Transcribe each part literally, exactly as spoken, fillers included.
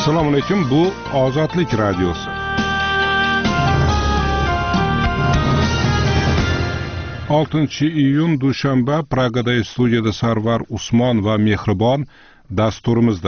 Assalomu alaykum, bu Ozodlik radiosi. oltinchi iyun dushanba, Pragada studiyada Sarvar Usmon va Mehribon dasturimizda.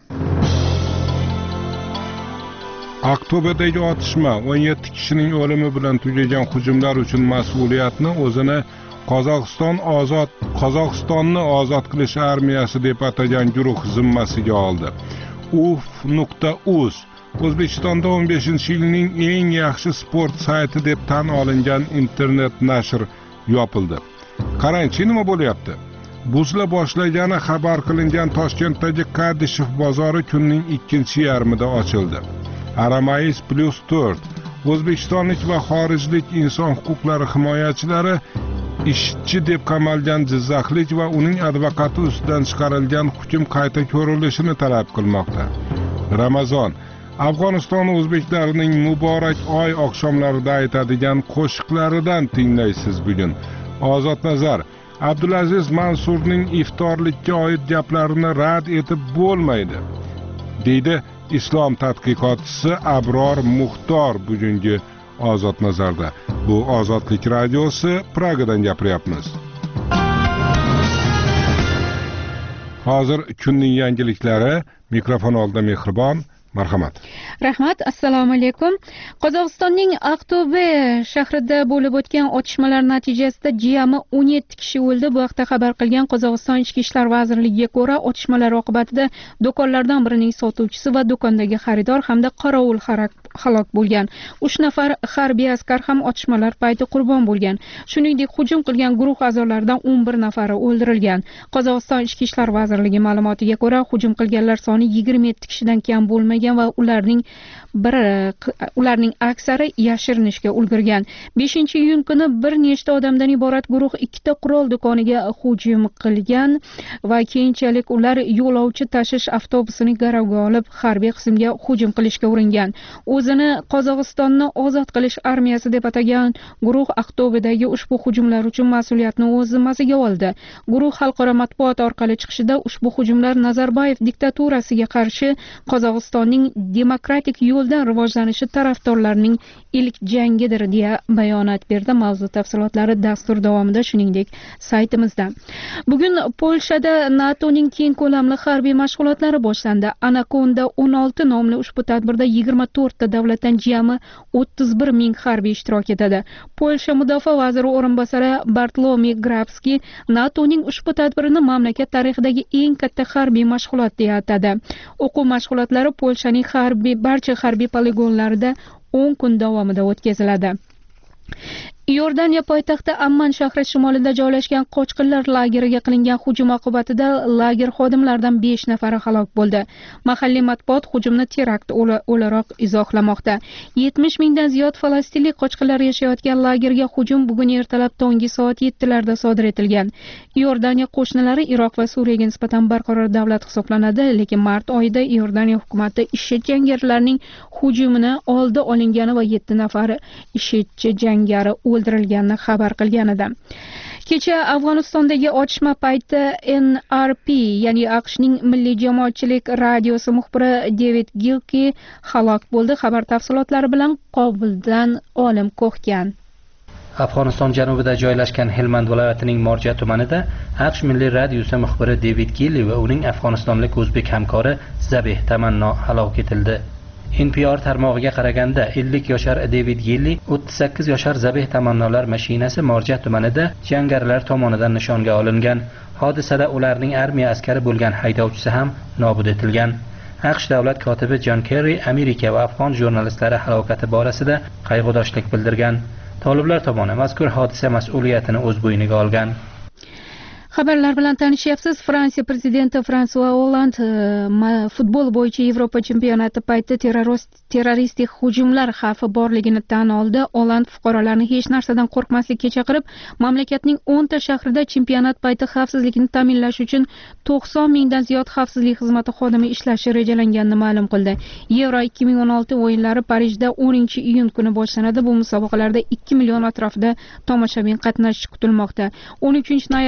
Oktoberdagi otishma o'n yetti kishining o'limi bilan tugagan hujumlar uchun mas'uliyatni o'zini Qozog'iston ozod Qozog'istonni ozod qilish armiyasi deb atagan guruh zimmasiga oldi. U f nuqta uz O'zbekistonda o'n beshinchi yilning eng yaxshi sport sayti deb tan olingan internet nashr yopildi. Qarangchi, nima bo'lyapti? Buzila boshlagani xabar qilingan Toshkentdagi Kadishev bozori kunning ikkinchi yarmida ochildi. Aramais plus to'rt O'zbekistonlik va xorijlik inson huquqlari himoyachilari ishchi deb qamalgan jizzaxlik va uning advokati ustidan chiqarilgan hukm qayta ko'rilishini talab qilmoqda. Ramazon Afg'oniston o'zbeklarining muborak oy oqshomlarida aytadigan qo'shiqlaridan tinglaysiz bugun. Ozod nazar Abdulaziz Mansurning iftorlikka oid gaplarini rad etib bo'lmaydi, deydi islom tadqiqotchisi Abror Muxtor bugungi Ozod nazarda. Bu Ozodlik radiosi, Pragadan gapiryapmiz. Hozir kunning yangiliklari, mikrofon oldida Mehribon. Marhamat. Rahmat, assalomu alaykum. Qozog'istonning Aqto'be shahrida bo'lib o'tgan otishmalar natijasida jami o'n yetti kishi o'ldi. Bu haqda xabar qilgan Qozog'iston Ichki ishlar vazirligiga ko'ra, otishmalar oqibatida do'konlardan birining sotuvchisi va do'kondagi xaridor hamda qorovul halok bo'lgan. uch nafar harbiy askar ham otishmalar payti qurbon bo'lgan. Shuningdek, hujum qilgan guruh a'zolaridan o'n bir nafari o'ldirilgan. Qozog'iston Ichki ishlar vazirligi ma'lumotiga ko'ra, hujum qilganlar soni yigirma yetti kishidan kam bo'lmagan va ularning biri ularning aksari yashirinishga ulgurgan. beshinchi iyun kuni bir nechta odamdan iborat guruh ikkita qurol do'koniga hujum qilgan va keyinchalik ular yo'lovchi tashish avtobusini garovga olib harbiy qismga hujum qilishga uringan. O'zini Qozog'istonni ozod qilish armiyasi deb atagan guruh Aqto'bedagi ushbu hujumlar uchun mas'uliyatni o'z zimmasiga oldi. Guruh xalqaro matbuot orqali chiqishida ushbu hujumlar Nazarboyev diktaturasiga qarshi Qozog'istonning demokratik yo'ldan rivojlanishi tarafdorlarining ilk jangidir deya bayonot berdi. Mavzu tafsilotlari dastur davomida, shuningdek saytimizda. Bugun Polshada NATOning keng ko'lamli harbiy mashg'ulotlari boshlandi. Anaconda o'n olti nomli ushbu tadbirda yigirma to'rtta davlatdan jami o'ttiz bir ming harbiy ishtirok etadi. Polsha mudofaa vaziri o'rinbosari Bartlomiy Grabskiy NATOning ushbu tadbirini mamlakat tarixidagi eng katta harbiy mashg'ulot deya atadi. O'quv mashg'ulotlari Polshaning harbiy barcha harbiy poligonlarida o'n kun davomida o'tkaziladi. Iordaniya poytaxti Amman shahri shimolida joylashgan qochqinlar lageriga qilingan hujum oqibatida lager xodimlaridan besh nafari halok bo'ldi. Mahalliy matbuot hujumni terakt o'laroq izohlamoqda. yetmish mingdan ziyod falastinlik qochqinlar yashayotgan lagerga hujum bugun ertalab tongi soat yettilarda sodir etilgan. Iordaniya qo'shnilari Iroq va Suriyaga nisbatan barqaror davlat hisoblanadi, lekin mart oyida Iordaniya hukumati IShID jangarilarining hujumini oldi olingani va yetti nafar IShIDchi jangari o'ldirilganini xabar qilgan edi. Kecha Afg'onistondagi otishma payti N R P, ya'ni AQShning Milliy jamoatchilik radiosi muxbiri David Gilkey halok bo'ldi. Xabar tafsilotlari bilan Qobuldan Olim Ko'hgan. Afg'oniston janubida joylashgan Helmand viloyatining Morja tumanida AQSh Milliy radiosi muxbiri David Gilkey va uning afg'onistonlik o'zbek hamkori Zabih Tamanno halok etildi. N P R tarmog'iga qaraganda ellik yoshar David Gilkey, o'ttiz sakkiz yoshar Zabih Tamannolar mashinasi Morja tumanida jangarilar tomonidan nishonga olingan. Hodisada ularning armiya askari bo'lgan haydovchisi ham nobud etilgan. AQSh davlat kotibi John Kerry Amerika va afg'on jurnalistlari halokati borasida qayg'udoshlik bildirgan. Toliblar tomoni mazkur hodisa mas'uliyatini o'z bo'yniga olgan. Xabarlar bilan tanishyapsiz. Fransiya prezidenti François Hollande futbol bo'yicha Yevropa chempionati payti terroristik hujumlar xavfi borligini tan oldi. Hollande fuqarolarni hech narsadan qo'rqmaslikka chaqirib, mamlakatning o'nta shahrida chempionat payti xavfsizlikni ta'minlash uchun to'qson mingdan ziyod xavfsizlik xizmati xodimi ishlashi rejalanganini ma'lum qildi. Yevro ikki ming o'n olti o'yinlari Parijda o'ninchi iyun kuni boshlanadi. Bu musobaqalarda ikki million atrofida tomoshabin qatnashishi kutilmoqda. o'n uchinchi noyabrda Parij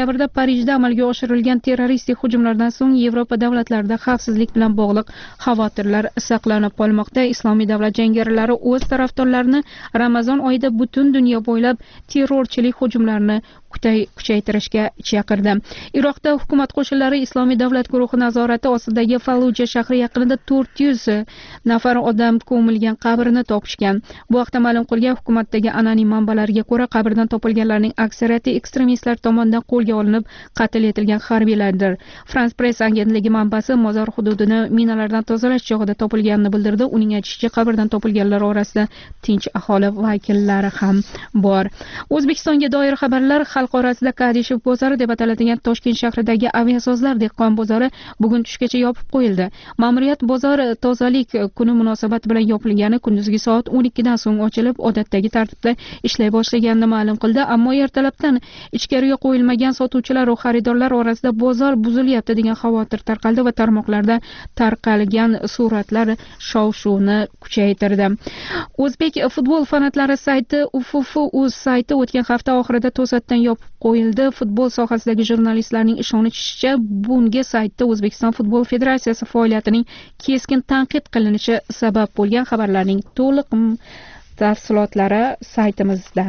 Parijda amalga oshirilgan terroristik hujumlardan so'ng Yevropa davlatlarida xavfsizlik bilan bog'liq xavotirlar saqlanib qolmoqda. Islomiy davlat jangarilari o'z tarafdorlarini Ramazon oyida butun dunyo bo'ylab terrorchilik hujumlarini kuchaytirishga chaqirdi. Iroqda hukumat qo'shinlari Islomiy davlat guruhi nazorati ostidagi Falluja shahri yaqinida to'rt yuz nafar odam ko'milgan qabrni topishgan. Bu haqda ma'lum qilgan hukumatdagi anonim manbalarga ko'ra, qabrdan topilganlarning aksariyati ekstremistlar tomonidan qo'lga olinib, qatl etilgan harbiylardir. France Press agentligi manbasi mozor hududini minalardan tozalash chog'ida topilganini bildirdi. Uning aytishicha, qabrdan topilganlar orasida tinch aholi vakillari ham bor. O'zbekistonga doir xabarlar xalq orasida Kadishev bozori deb ataladigan Toshkent shahridagi aviasozlar dehqon bozori bugun tushgacha yopib qo'yildi. Ma'muriyat bozor tozalik kuni munosabati bilan yopilgani, kunduzgi soat o'n ikkidan so'ng ochilib, odatdagi tartibda ishlay boshlaganini ma'lum qildi. Ammo ertalabdan ichkariga qo'yilmagan sotuvchilar va xaridorlar orasida bozor buzilyapti degan xavotir tarqaldi va tarmoqlarda tarqalgan suratlar shov-shuvni kuchaytirdi. O'zbek futbol fanatlari sayti U F F uz sayti o'tgan hafta oxirida to'satdan yopib qo'yildi. Futbol sohasidagi jurnalistlarning ishonishicha, bunga saytda O'zbekiston Futbol Federatsiyasi faoliyatining keskin tanqid qilinishi sabab bo'lgan. Xabarlarning to'liq tafsilotlari saytimizda.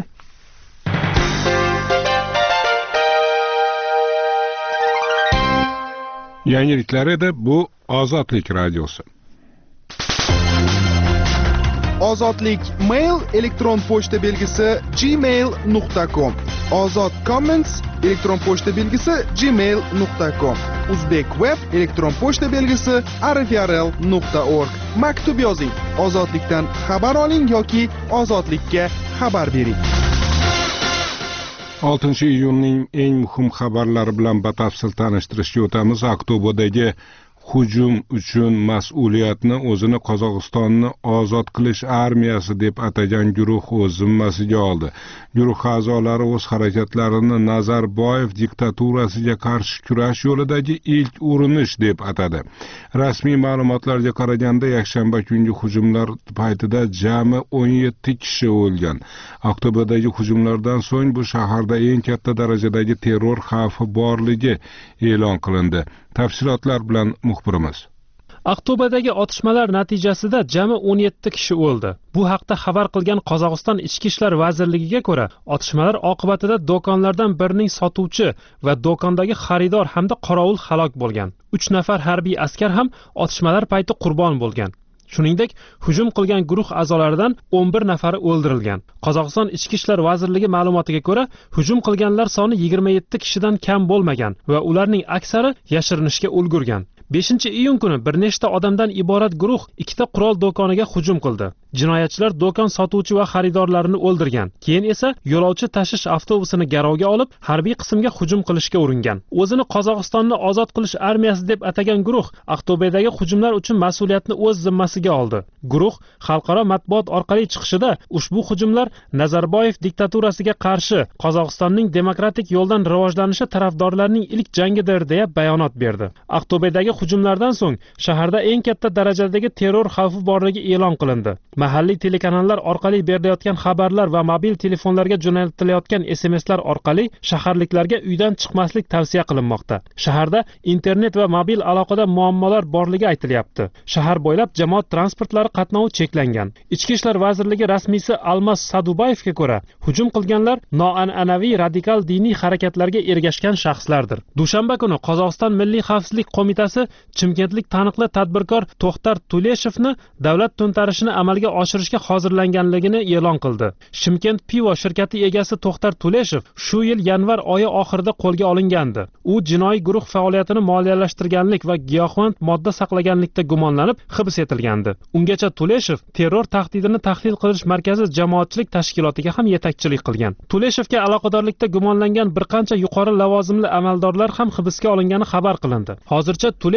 Yangiliklar edi, bu Ozodlik radiosi. Ozodlik mail elektron pochta belgisi gmail nuqta com. Ozod comments elektron pochta belgisi gmail nuqta com. Uzbek web elektron pochta belgisi r f r l nuqta org. Maktub yozing, ozodlikdan xabar oling yoki ozodlikka xabar bering. oltinchi iyunning eng muhim xabarlari bilan batafsil tanishtirishga o'tamiz. Aktobadagi hujum uchun mas'uliyatni o'zini Qozog'istonni ozod qilish armiyasi deb atagan guruh o'z zimmasiga oldi. Guruh a'zolari o'z harakatlarini Nazarboyev diktaturasiga qarshi kurash yo'lidagi ilk urinish deb atadi. Rasmiy ma'lumotlarga qaraganda, yakshanba kungi hujumlar paytida jami o'n yetti kishi o'lgan. Aktobadagi hujumlardan so'ng bu shaharda eng katta darajadagi terror xavfi borligi e'lon qilindi. Tafsilotlar bilan muxbirimiz. Aktobadagi otishmalar natijasida jami o'n yetti kishi o'ldi. Bu haqda xabar qilgan Qozog'iston Ichki ishlar vazirligiga ko'ra, otishmalar oqibatida do'konlardan birining sotuvchi va do'kondagi xaridor hamda qorovul halok bo'lgan. uch nafar harbiy askar ham otishmalar payti qurbon bo'lgan. Shuningdek, hujum qilgan guruh a'zolaridan o'n bir nafari o'ldirilgan. Qozog'iston Ichki ishlar vazirligi ma'lumotiga ko'ra, hujum qilganlar soni yigirma yetti kishidan kam bo'lmagan va ularning aksari yashirinishga ulgurgan. beshinchi iyun kuni bir nechta odamdan iborat guruh ikkita qurol do'koniga hujum qildi. Jinoyatchilar do'kon sotuvchi va xaridorlarini o'ldirgan. Keyin esa yo'lovchi tashish avtobusini garovga olib, harbiy qismga hujum qilishga uringan. O'zini Qozog'istonni ozod qilish armiyasi deb atagan guruh Aktobadagi hujumlar uchun mas'uliyatni o'z zimmasiga oldi. Guruh xalqaro matbuot orqali chiqishida ushbu hujumlar Nazarboyev diktaturasiga qarshi Qozog'istonning demokratik yo'ldan rivojlanishi tarafdorlarining ilk jangidir deya bayonot berdi. Aktobadagi hujumlardan so'ng shaharda eng katta darajadagi terror xavfi borligi e'lon qilindi. Mahalliy telekanallar orqali berilayotgan xabarlar va mobil telefonlarga jo'natilayotgan S M Slar orqali shaharliklarga uydan chiqmaslik tavsiya qilinmoqda. Shaharda internet va mobil aloqada muammolar borligi aytilyapti. Shahar bo'ylab jamoat transportlari qatnovi cheklangan. Ichki ishlar vazirligi rasmiysi Almas Sadubayevga ko'ra, hujum qilganlar noan'anaviy radikal diniy harakatlarga ergashgan shaxslardir. Dushanba kuni Qozog'iston Milliy xavfsizlik qo'mitasi Chimkentlik taniqli tadbirkor To'xtar Tuleshevni davlat to'ntarishini amalga oshirishga hozirlanganligini e'lon qildi. Chimkent pivo shirkati egasi To'xtar Tuleshev shu yil yanvar oyi oxirida qo'lga olingandi. U jinoiy guruh faoliyatini moliyalashtirganlik va giyohvand modda saqlaganlikda gumonlanib hibs etilgandi. Ungacha Tuleshev terror tahdidini tahlil qilish markazi jamoatchilik tashkilotiga ham yetakchilik qilgan. Tuleshevga aloqadorlikda gumonlangan bir qancha yuqori lavozimli amaldorlar ham hibsga olingani xabar qilindi. Hozircha Tuleshev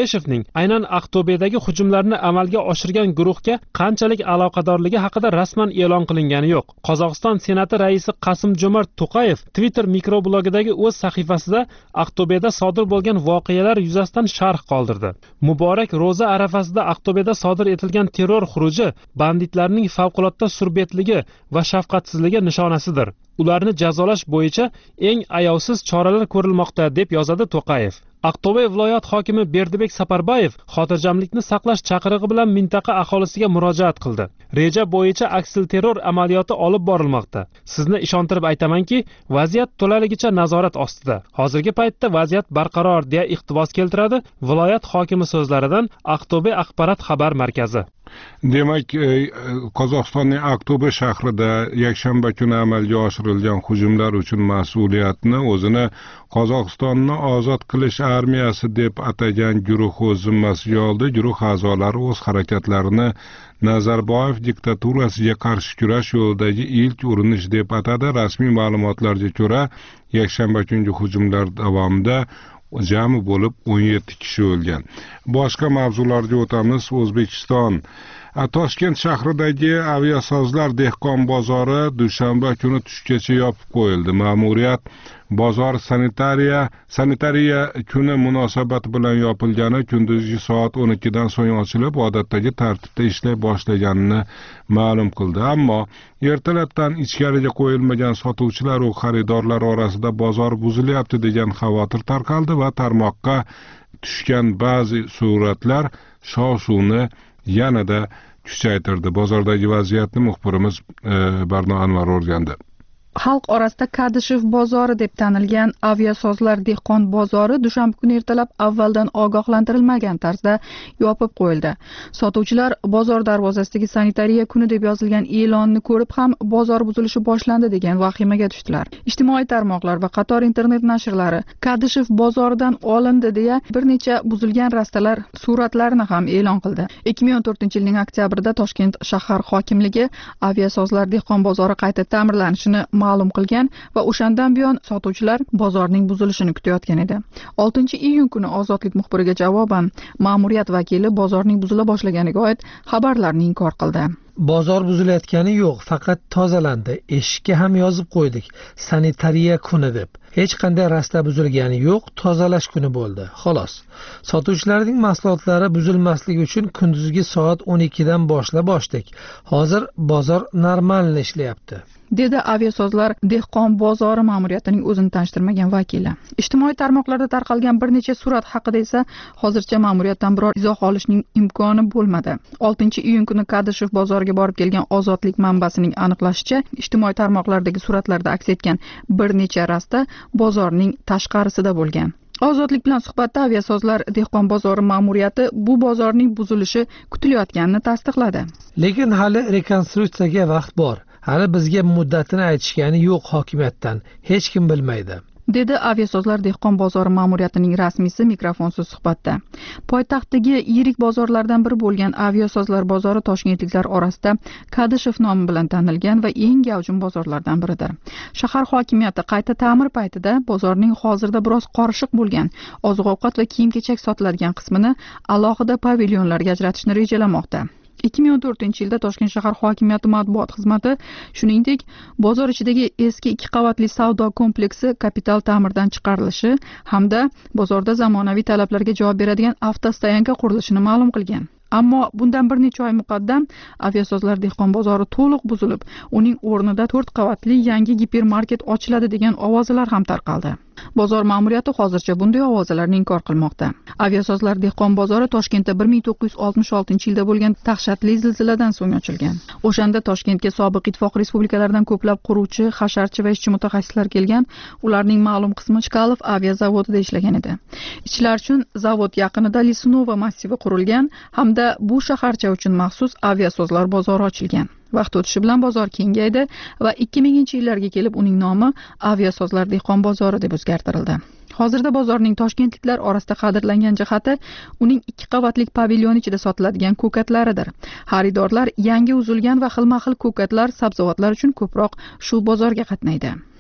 Qureshevning aynan Aqto'bedagi hujumlarni amalga oshirgan guruhga qanchalik aloqadorligi haqida rasman e'lon qilingani yo'q. Qozog'iston Senati raisi Qasim-Jo'mart To'qayev Twitter mikroblogidagi o'z sahifasida Aqto'beda sodir bo'lgan voqealar yuzasidan sharh qoldirdi. Muborak ro'za arafasida Aqto'beda sodir etilgan terror xuruji banditlarning favqulodda surbetligi va shafqatsizligi nishonasidir. Ularni jazolash bo'yicha eng ayovsiz choralar ko'rilmoqda, deb yozadi To'qayev. Aqto'be viloyat hokimi Berdibek Saparbayev xotirjamlikni saqlash chaqirig'i bilan mintaqa aholisiga murojaat qildi. Reja bo'yicha aksilterror amaliyoti olib borilmoqda. Sizni ishontirib aytamanki, vaziyat to'laligicha nazorat ostida. Hozirgi paytda vaziyat barqaror, deya iqtibos keltiradi viloyat hokimi so'zlaridan Aqto'be axborot xabar markazi. Demak, Qozog'istonning Aqto'be shahrida yakshanba kuni amalga oshirilgan hujumlar uchun mas'uliyatni o'zini Qozog'istonni ozod qilish armiyasi deb atagan guruh o'z zimmasiga oldi. Guruh a'zolari o'z harakatlarini Nazarboyev diktaturasiga qarshi kurash yo'lidagi ilk urinish deb atadi. Rasmiy ma'lumotlarga ko'ra, yakshanba kungi hujumlar davomida jami bo'lib o'n yetti kishi o'lgan. Boshqa mavzularga o'tamiz. O'zbekiston Toshkent shahridagi aviasozlar dehqon bozori dushanba kuni tushgacha yopib qo'yildi. Ma'muriyat bozor sanitariya sanitariya kuni munosabati bilan yopilgani, kunduzgi soat o'n ikkidan so'ng ochilib, odatdagi tartibda ishlay boshlaganini ma'lum qildi. Ammo ertalabdan ichkariga qo'yilmagan sotuvchilar va xaridorlar orasida bozor buzilyapti degan xavotir tarqaldi va tarmoqqa tushgan ba'zi suratlar shov-shuvni yanada kuchaytirdi. Bozordagi vaziyatni muxbirimiz Barno Anvar o'rgandi. Xalq orasida Kadishev bozori deb tanilgan aviasozlar dehqon bozori dushanba kuni ertalab avvaldan ogohlantirilmagan tarzda yopib qo'yildi. Sotuvchilar bozor darvozasidagi sanitariya kuni deb yozilgan e'lonni ko'rib ham bozor buzilishi boshlandi degan vahimaga tushdilar. Ijtimoiy tarmoqlar va qator internet nashrlari Kadishev bozoridan olindi deya bir necha buzilgan rastalar suratlarini ham e'lon qildi. ikki ming o'n to'rtinchi yilning oktyabrida Toshkent shahar hokimligi aviasozlar dehqon bozori qayta ta'mirlanishini ma'lum qilgan va o'shandan buyon sotuvchilar bozorning buzilishini kutayotgan edi. oltinchi iyun kuni Ozodlik muxbiriga javoban ma'muriyat vakili bozorning buzila boshlaganiga oid xabarlarni inkor qildi. Bozor buzilayotgani yo'q, faqat tozalandi. Eshikka ham yozib qo'ydik, sanitariya kuni deb. Hech qanday rasta buzilgani yo'q, tozalash kuni bo'ldi. Xolos. Sotuvchilarning mahsulotlari buzilmasligi uchun kunduzgi soat o'n ikkidan boshlab ochdik. Hozir bozor normal ishlayapti, dedi aviasozlar dehqon bozori ma'muriyatining o'zini tanishtirmagan vakili. Ijtimoiy tarmoqlarda tarqalgan bir necha surat haqida esa hozircha ma'muriyatdan biror izoh olishning imkoni bo'lmadi. oltinchi iyun kuni Kadishev bozoriga borib kelgan Ozodlik manbasining aniqlashicha, ijtimoiy tarmoqlardagi suratlarda aks etgan bir necha rasta bozorning tashqarisida bo'lgan. Ozodlik bilan suhbatda aviasozlar dehqon bozori ma'muriyati bu bozorning buzilishi kutilayotganini tasdiqladi. Lekin hali rekonstruksiyaga vaqt bor. Hali bizga muddatini aytishgani yo'q hokimiyatdan. Hech kim bilmaydi, dedi aviasozlar dehqon bozori ma'muriyatining rasmiysi mikrofonsiz suhbatda. Poytaxtdagi yirik bozorlardan biri bo'lgan aviasozlar bozori toshkentliklar orasida Kadishev nomi bilan tanilgan va eng gavjum bozorlardan biridir. Shahar hokimiyati qayta ta'mir paytida bozorning hozirda biroz qorishiq bo'lgan oziq-ovqat va kiyim-kechak sotiladigan qismini alohida pavilyonlarga ajratishni rejalamoqda. ikki ming o'n to'rtinchi yilda Toshkent shahar hokimiyati matbuot xizmati shuningdek bozor ichidagi eski ikki qavatli savdo kompleksi kapital ta'mirdan chiqarilishi hamda bozorda zamonaviy talablarga javob beradigan avtostoyanka qurilishini ma'lum qilgan. Ammo bundan bir necha oy muqaddam aviasozlar dehqon bozori to'liq buzilib, uning o'rnida to'rt qavatli yangi gipermarket ochiladi degan ovozalar ham tarqaldi. Bozor ma'muriyati hozircha bunday ovozalarni inkor qilmoqda. Aviasozlar dehqon bozori Toshkentda bir ming to'qqiz yuz oltmish oltinchi yilda bo'lgan dahshatli zilziladan so'ng ochilgan. O'shanda Toshkentga sobiq ittifoq respublikalaridan ko'plab quruvchi, hasharchi va ishchi mutaxassislar kelgan. Ularning ma'lum qismi Chkalov aviazavodida ishlagan edi. Ishchilar uchun zavod yaqinida Lisnova massivi qurilgan hamda bu shaharcha uchun maxsus aviasozlar bozori ochilgan. Vaqt o'tishi bilan bozor kengaydi va ikki minginchi yillarga kelib uning nomi aviasozlar dehqon bozori deb o'zgartirildi. Hozirda bozorning toshkentliklar orasida qadrlangan jihati uning ikki qavatlik pavilyon ichida sotiladigan ko'katlaridir. Xaridorlar yangi uzilgan va xilma-xil ko'katlar, sabzavotlar uchun ko'proq shu bozorga qatnaydi.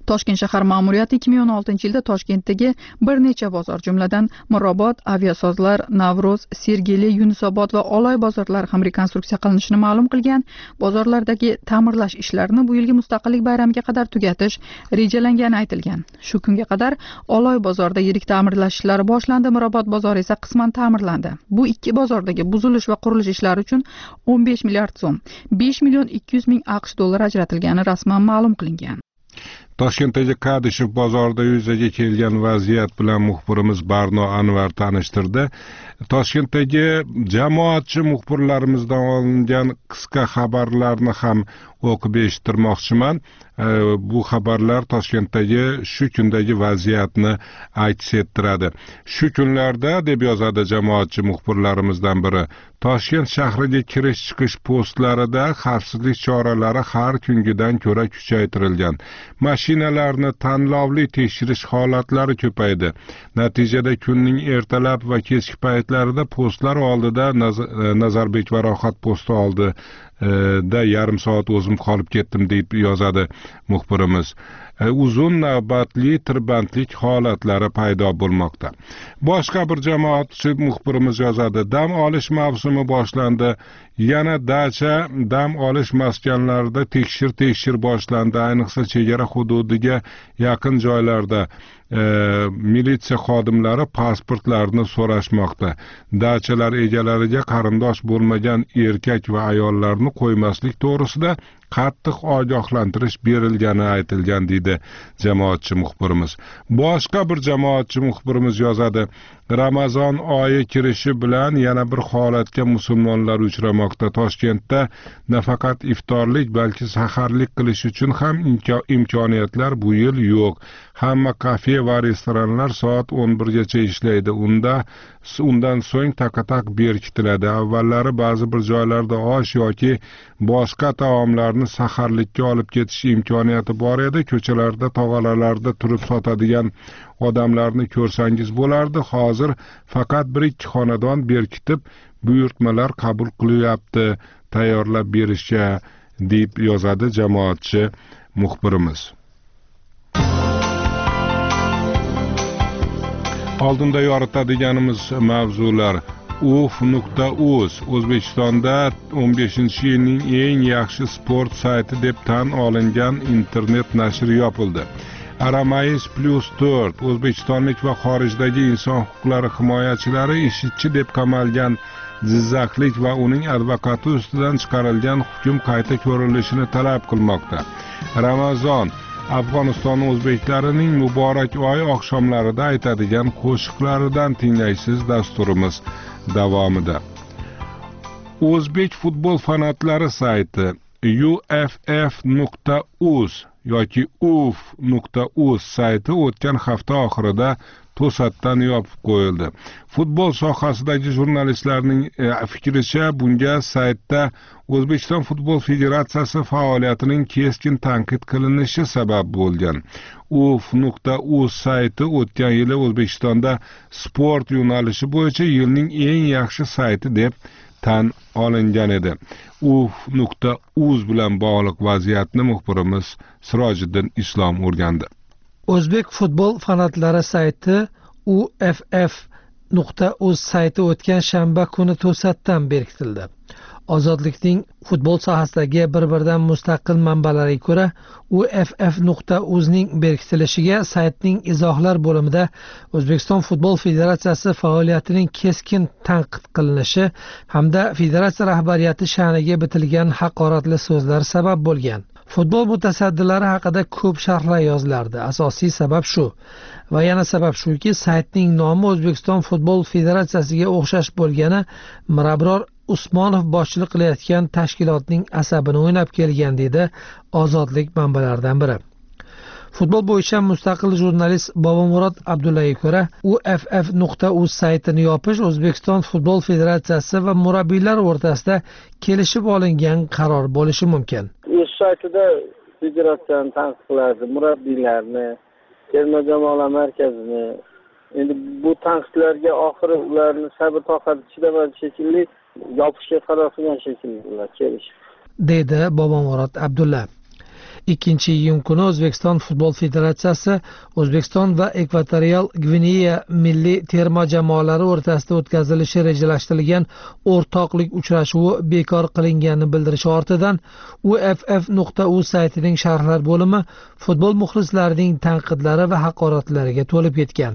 Toshkent shahar ma'muriyati ikki ming o'n oltinchi yilda Toshkentdagi bir necha bozor, jumladan Mirobod, Aviasozlar, Navro'z, Sergeli, Yunusobod va Oloy bozorlari ham rekonstruksiya qilinishini ma'lum qilgan. Bozorlardagi ta'mirlash ishlarini bu yilgi Mustaqillik bayramiga qadar tugatish rejalangani aytilgan. Shu kunga qadar Oloy bozorida yirik ta'mirlash ishlari boshlandi, Mirobod bozori esa qisman ta'mirlandi. Bu ikki bozordagi buzilish va qurilish ishlari uchun o'n besh milliard so'm, besh million ikki yuz ming AQSh dollari ajratilgani rasman ma'lum qilingan. Toshkentdagi Kadishev bozorida yuzaga kelgan vaziyat bilan muxbirimiz Barno Anvar tanishtirdi. Toshkentdagi jamoatchi muxbirlarimizdan olingan qisqa xabarlarni ham o'qib eshittirmoqchiman. Bu xabarlar Toshkentdagi shu kundagi vaziyatni aks ettiradi. Shu kunlarda, deb yozadi jamoatchi muxbirlarimizdan biri, Toshkent shahriga kirish-chiqish postlarida xavfsizlik choralari har kungidan ko'ra kuchaytirilgan. Mashinalarni tanlovli tekshirish holatlari ko'paydi. Natijada kunning ertalab va kechki paytlarida postlar oldida Nazarbek va Rohat posti oldi da yarim soat o'zim qolib ketdim deb yozadi muxbirimiz. Uzun navbatli tirbandlik holatlari paydo bo'lmoqda. Boshqa bir jamoatchi muxbirimiz yozadi, dam olish mavsumi boshlandi. Yana dacha dam olish maskanlarida tekshir tekshir boshlandi. Ayniqsa chegara hududiga yaqin joylarda e, militsiya xodimlari pasportlarini so'rashmoqda. Dachalar egalariga qarindosh bo'lmagan erkak va ayollarni qo'ymaslik to'g'risida qattiq ogohlantirish berilgani aytilgan deydi jamoatchi muxbirimiz. Boshqa bir jamoatchi muxbirimiz yozadi, Ramazon oyi kirishi bilan yana bir holatga musulmonlar uchramoqda. Toshkentda nafaqat iftorlik, balki saharlik qilish uchun ham imkoniyatlar bu yil yo'q. Hamma kafe va restoranlar soat o'n birgacha ishlaydi. Unda undan so'ng taqataq berkitiladi. Avvallari ba'zi bir joylarda osh yoki boshqa taomlarni saharlikka olib ketish imkoniyati bor edi. Ko'chalarda, tog'alalarda turib sotadigan odamlarni ko'rsangiz bo'lardi. Hozir faqat bir ikki xonadon berkitib buyurtmalar qabul qilyapti, tayyorlab berishga, deb yozadi jamoatchi muxbirimiz. Oldinda yoritadiganimiz mavzular uf nuqta uz O'zbekistonda o'n beshinchi yilning eng yaxshi sport sayti deb tan olingan internet nashri yopildi. Aramais plus to'rt O'zbekistonlik va xorijdagi inson huquqlari himoyachilari IShIDchi deb qamalgan jizzaxlik va uning advokati ustidan chiqarilgan hukm qayta ko'rilishini talab qilmoqda. Ramazon Afg'oniston o'zbeklarining muborak oy oqshomlarida aytadigan qo'shiqlaridan tinglaysiz dasturimiz davomida. O'zbek futbol fanatlari sayti u f f nuqta uz yoki u f nuqta uz sayti o'tgan hafta oxirida to'satdan yopib qo'yildi. Futbol sohasidagi jurnalistlarning fikricha, bunga saytda O'zbekiston Futbol Federatsiyasi faoliyatining keskin tanqid qilinishi sabab bo'lgan. u f nuqta uz sayti o'tgan yili O'zbekistonda sport yo'nalishi bo'yicha yilning eng yaxshi sayti deb tan olingan edi. u f nuqta uz bilan bog'liq vaziyatni muxbirimiz Sirojiddin Islom o'rgandi. O'zbek futbol fanatlari sayti u f f nuqta uz sayti o'tgan shanba kuni to'satdan berkitildi. Ozodlikning futbol sohasidagi bir-biridan mustaqil manbalariga ko'ra, u f f nuqta uzning berkitilishiga saytning izohlar bo'limida O'zbekiston Futbol Federatsiyasi faoliyatining keskin tanqid qilinishi hamda federatsiya rahbariyati sha'niga bitilgan haqoratli so'zlar sabab bo'lgan. Futbol mutasaddilari haqida ko'p sharhlar yozilardi. Asosiy sabab shu. Va yana sabab shuki, saytning nomi O'zbekiston Futbol Federatsiyasiga o'xshash bo'lgani Mirabror Usmonov boshchilik qilayotgan tashkilotning asabini o'ynab kelgan, dedi Ozodlik manbalaridan biri. Futbol bo'yicha mustaqil jurnalist Bobomurod Abdullaga ko'ra, u f f nuqta uz saytini yopish O'zbekiston Futbol Federatsiyasi va murabbiylar o'rtasida kelishib olingan qaror bo'lishi mumkin. O'z saytida federatsiyani tanqid qiladi, murabbiylarni, terma jamoalar markazini. Endi bu tanqidlarga oxiri ularni sabr toqati chidamadi shekilli yopishga qaror qilgan shekilli ular kelishib, dedi Bobomurod Abdulla. ikkinchi iyun kuni O'zbekiston futbol federatsiyasi O'zbekiston va Ekvatorial Gvineya milliy terma jamoalari o'rtasida o'tkazilishi rejalashtirilgan o'rtoqlik uchrashuvi bekor qilinganini bildirishi ortidan U F F nuqta U saytining sharhlar bo'limi futbol muxlislarining tanqidlari va haqoratlariga to'lib ketgan.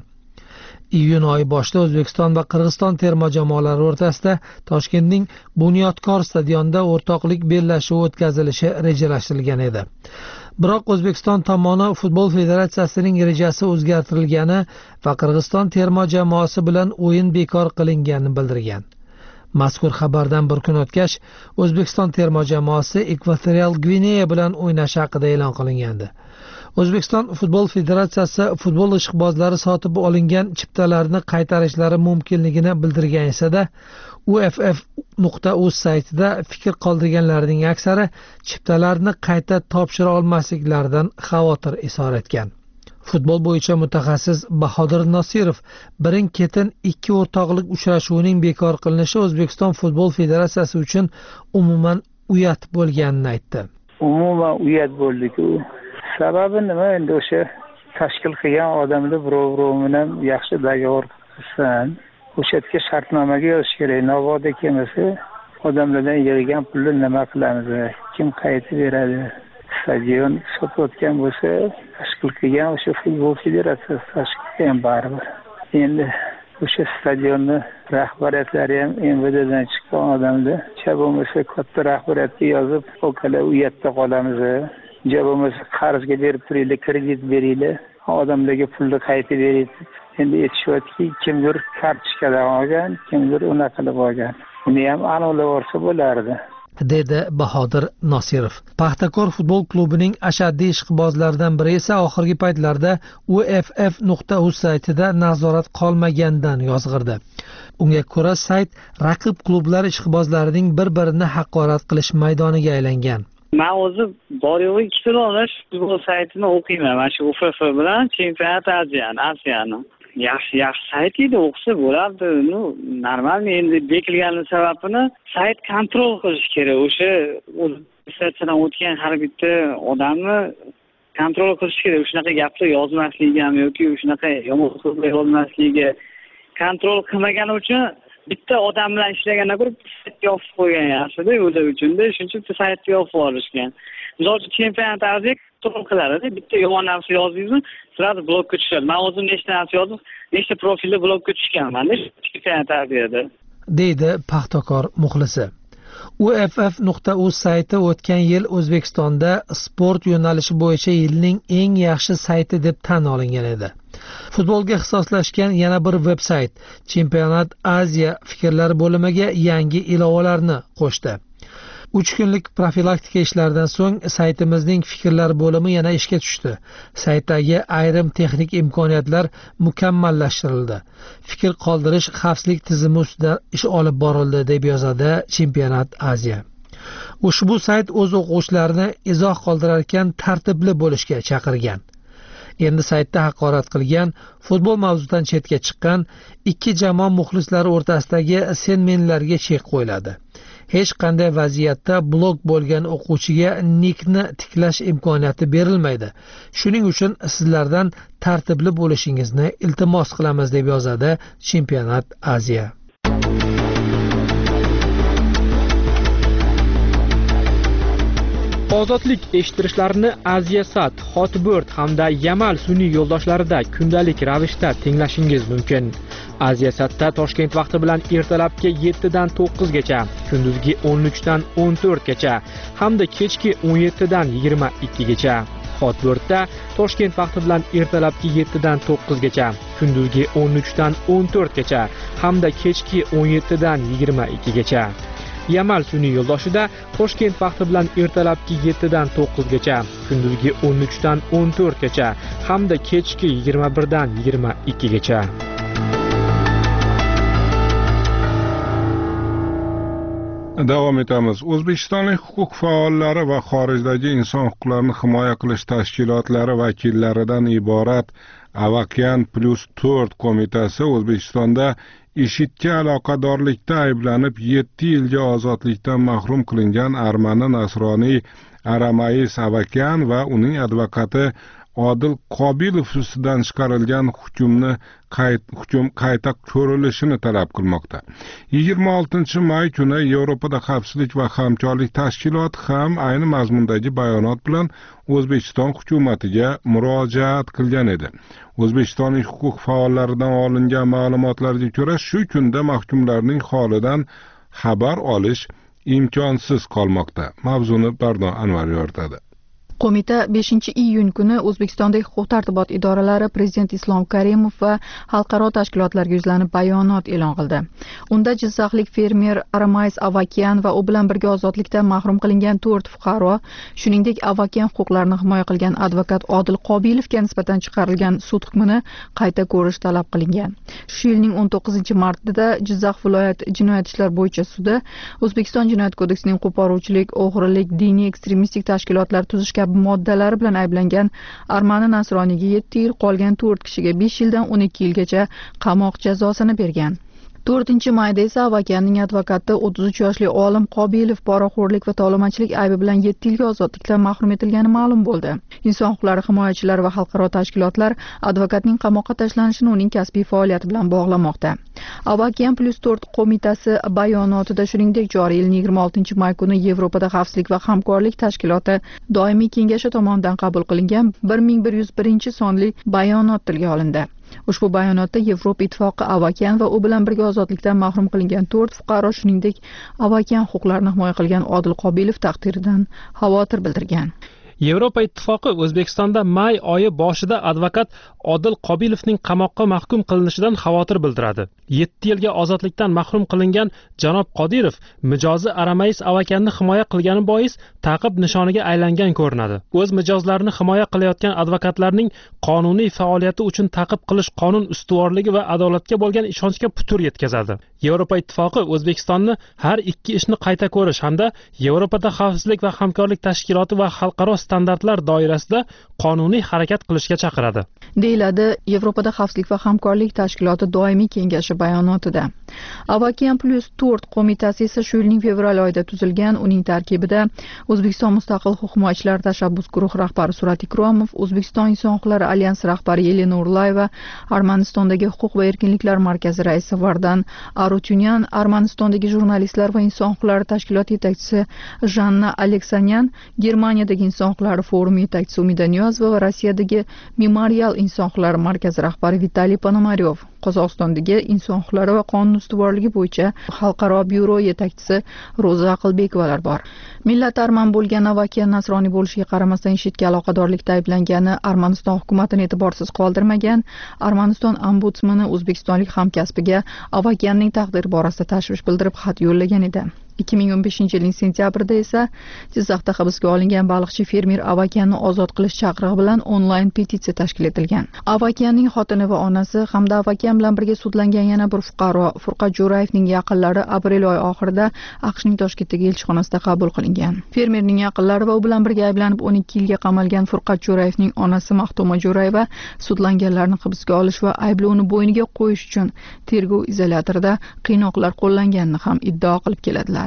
Iyun oyi boshida O'zbekiston va Qirg'iziston terma jamoalari o'rtasida Toshkentning Bunyodkor stadionida o'rtoqlik bellashuvi o'tkazilishi rejalashtirilgan edi. Biroq O'zbekiston tomoni futbol federatsiyasining rejasi o'zgartirilgani va Qirg'iziston terma jamoasi bilan o'yin bekor qilinganini bildirgan. Mazkur xabardan bir kun o'tgach, O'zbekiston terma jamoasi Ekvatorial Gvineya bilan o'ynashi haqida e'lon qilingandi. O'zbekiston futbol federatsiyasi futbol ishqibozlari sotib olingan chiptalarni qaytarishlari mumkinligini bildirgan esa-da, U F F nuqta U saytida fikr qoldirganlarning aksari chiptalarni qayta topshira olmasliklaridan xavotir izhor etgan. Futbol bo'yicha mutaxassis Bahodir Nosirov birin-ketin ikki o'rtoqlik uchrashuvining bekor qilinishi O'zbekiston futbol federatsiyasi uchun umuman uyat bo'lganini aytdi. Umuman uyat bo'ldi-ku. Sababi nima? Endi o'sha tashkil qilgan odamni birov-birov bilan yaxshi dogovor qilsan, o'sha yerga shartnomaga yozish kerak. Navoda kelmasa, odamlardan yig'ilgan pulni nima qilamiz? Kim qaytib beradi? Stadion sotayotgan bo'lsa, tashkil qilgan o'sha futbol federatsiyasi tashkil qilgan baribir. Endi o'sha stadionni rahbariyatlari ham M V D'dan chiqqan odamlar, cha bo'lmasa katta rahbariyatga yozib, "Okalar u yerda qolamiz. Ja bo'lmasa qarzga berib turinglar, kredit beringlar, odamlarga pulni qaytib berib." Endi aytishyaptiki, kimdir kartochkadan olgan, kimdir unaqa qilib olgan. Uni ham aniqlab olsa bo'lardi, dedi Bahodir Nosirov. Paxtakor futbol klubining ashaddiy ishqibozlaridan biri esa oxirgi paytlarda U F F nuqta U saytida nazorat qolmaganidan yozg'irdi. Unga ko'ra, sayt raqib klublar ishqibozlarining bir-birini haqorat qilish maydoniga aylangan. Men o'zi bor-yo'g'i ikki to'lanish futbol saytini o'qiyman. Mana shu U F F bilan Chempionat Aziyani, Asiyani. Yaxshi, yaxshi sayt edi, o'qisa bo'lardi. Ну, normal. Endi bekilgani sababini sayt kontrol qilish kerak. O'sha saytdan o'tgan har bitta odamni kontrol qilish kerak. Shunaqa gaplar yozmasligi ham yoki shunaqa yomon so'zlar yozmasligi kontrol qilmagani uchun bitta odam bilan ishlagandan ko'ra sayt yopib qo'ygan yaxshida o'zi uchunda, shuning uchun saytni yopib yuborishgan. Misol uchun Chempionat Aziya kontrol qiladi. Bitta yomon narsa yozdingizmi, sirasi blokka tushadi. Men o'zim nechta narsa yozib, nechta profilda blokka tushganman Chempionat Aziyada, deydi Paxtakor muxlisi. U F F nuqta U sayti o'tgan yil O'zbekistonda sport yo'nalishi bo'yicha yilning eng yaxshi sayti deb tan olingan edi. Futbolga ixtisoslashgan yana bir veb-sayt Chempionat Aziya fikrlari bo'limiga yangi ilovalarni qo'shdi. uch kunlik profilaktika ishlaridan so'ng saytimizning fikrlar bo'limi yana ishga tushdi. Saytdagi ayrim texnik imkoniyatlar mukammallashtirildi. Fikr qoldirish xavfsizlik tizimi ustida ish olib borildi, deb yozadi Chempionat Aziya. Ushbu sayt o'z o'quvchilarini izoh qoldirar ekan tartibli bo'lishga chaqirgan. Endi saytda haqorat qilgan, futbol mavzudan chetga chiqqan ikki jamoa muxlislari o'rtasidagi sen-menlarga chek qo'yiladi. Hech qanday vaziyatda blok bo'lgan o'quvchiga nikni tiklash imkoniyati berilmaydi. Shuning uchun sizlardan tartibli bo'lishingizni iltimos qilamiz, deb yozadi Chempionat Aziya. Ozodlik eshittirishlarini Aziyasat, Hotbird hamda Yamal sun'iy yo'ldoshlarida kundalik ravishda tinglashingiz mumkin. Aziyasatda Toshkent vaqti bilan ertalabki yettidan to'qqizgacha, kunduzgi o'n uchdan o'n to'rtgacha hamda kechki o'n yettidan yigirma ikkigacha. Hotbirdda Toshkent vaqti bilan ertalabki yettidan to'qqizgacha, kunduzgi o'n uchdan o'n to'rtgacha hamda kechki o'n yettidan yigirma ikkigacha. Yamal sun'iy yo'ldoshida Toshkent vaqti bilan ertalabki yettidan to'qqizgacha, kunduzgi o'n uchdan o'n to'rtgacha hamda kechki yigirma birdan yigirma ikkigacha. Davom etamiz. O'zbekistonlik huquq faollari va xorijdagi inson huquqlarini himoya qilish tashkilotlari vakillaridan iborat Avakian plus to'rt qo'mitasi O'zbekistonda IShIDga aloqadorlikda ayblanib yetti yilga ozodlikdan mahrum qilingan Armani nasroniy Aramais Avakian va uning advokati Odil Qobilov ustidan chiqarilgan hukmni hukm qayta ko'rilishini talab qilmoqda. yigirma oltinchi may kuni Yevropada xavfsizlik va hamkorlik tashkiloti ham ayni mazmundagi bayonot bilan O'zbekiston hukumatiga murojaat qilgan edi. O'zbekistonning huquq faollaridan olingan ma'lumotlarga ko'ra, shu kunda mahkumlarning holidan xabar olish imkonsiz qolmoqda. Mavzuni Barno Anvar yoritadi. Qo'mita beshinchi iyun kuni O'zbekistondagi huquq-tartibot idoralari Prezident Islom Karimov va xalqaro tashkilotlarga yuzlanib bayonot e'lon qildi. Unda jizzaxlik fermer Aramais Avakian va u bilan birga ozodlikdan mahrum qilingan to'rt fuqaro, shuningdek Avakian huquqlarini himoya qilgan advokat Odil Qobilovga nisbatan chiqarilgan sud hukmini qayta ko'rish talab qilingan. Shu yilning o'n to'qqizinchi martida Jizzax viloyat jinoyat ishlar bo'yicha sudi O'zbekiston Jinoyat kodeksining qo'poruvchilik, o'g'rilik, diniy ekstremistik tashkilotlar tuzish kabi moddalari bilan ayblangan Armani Nasroniyga yetti yil, qolgan to'rt kishiga besh yildan o'n ikki yilgacha qamoq jazosini bergan. to'rtinchi mayda esa Avakianning advokati o'ttiz uch yoshli Olim Qobilov poraxo'rlik va tovlamachilik aybi bilan yetti yilga ozodlikdan mahrum etilgani ma'lum bo'ldi. Inson huquqlari himoyachilari va xalqaro tashkilotlar advokatning qamoqqa tashlanishini uning kasbiy faoliyati bilan bog'lamoqda. Avakian plus to'rt qo'mitasi bayonotida shuningdek joriy yilning yigirma oltinchi may kuni Yevropada xavfsizlik va hamkorlik tashkiloti doimiy kengashi tomonidan qabul qilingan bir ming bir yuz birinchi sonli bayonot tilga olindi. Ushbu bayonotda Yevropa ittifoqi Avakian va u bilan birga ozodlikdan mahrum qilingan to'rt fuqaro, shuningdek Avakian huquqlarini himoya qilgan Odil Qobilov taqdiridan xavotir bildirgan. Yevropa ittifoqi O'zbekistonda may oyi boshida advokat Odil Qobilovning qamoqqa mahkum qilinishidan xavotir bildiradi. yetti yilga ozodlikdan mahrum qilingan janob Qodirov mijozi Aramais Avakianni himoya qilgani bois ta'qib nishoniga aylangan ko'rinadi. O'z mijozlarini himoya qilayotgan advokatlarning qonuniy faoliyati uchun ta'qib qilish qonun ustuvorligi va adolatga bo'lgan ishonchga putur yetkazadi. Yevropa ittifoqi O'zbekistonni har ikki ishni qayta ko'rish hamda Yevropada xavfsizlik va hamkorlik tashkiloti va xalqaro standartlar doirasida qonuniy harakat qilishga chaqiradi. Deyiladi Yevropada xavfsizlik va hamkorlik tashkiloti doimiy kengashi bayonotida. Avakian plus to'rt qo'mitasi esa shu yilning fevral oyida tuzilgan. Uning tarkibida O'zbekiston mustaqil huquq himoyachilari tashabbus guruhi rahbari Surat Ikromov, O'zbekiston inson huquqlari alyansi rahbari Yelena Urlayeva, Armanistondagi huquq va erkinliklar markazi raisi Vardan Arutyunyan, Armanistondagi jurnalistlar va inson huquqlari tashkiloti yetakchisi Janna Aleksanyan, Germaniyadagi inson huquqlari forumi yetakchisi Umida Niyozova va Rossiyadagi Memorial inson huquqlari markazi rahbari Vitaliy Ponomaryov, Qozog'istondagi inson huquqlari va qonun ustuvorligi bo'yicha xalqaro byuro yetakchisi Ro'za Aqilbekovalar bor. Millat arman bo'lgan Avakian nasroniy bo'lishiga qaramasdan IShIDga aloqadorlikda ayblangani Armaniston hukumatini e'tiborsiz qoldirmagan. Armaniston ombudsmani o'zbekistonlik hamkasbiga Avakianning taqdiri borasida tashvish bildirib xat yo'llagan edi. ikki ming o'n beshinchi yilning sentyabrida esa Jizzaxda hibsga olingan baliqchi fermer Avakianni ozod qilish chaqirig'i bilan onlayn petitsiya tashkil etilgan. Avakianning xotini va onasi hamda Avakian bilan birga sudlangan yana bir fuqaro Furqat Jo'rayevning yaqinlari aprel oyi oxirida AQShning Toshkentdagi elchixonasida qabul qilingan. Fermerning yaqinlari va u bilan birga ayblanib o'n ikki yilga qamalgan Furqat Jo'rayevning onasi Maxtuma Jo'rayeva sudlanganlarni hibsga olish va ayblovni bo'yniga qo'yish uchun tergov izolyatorida qiynoqlar qo'llanganini ham iddao qilib keladilar.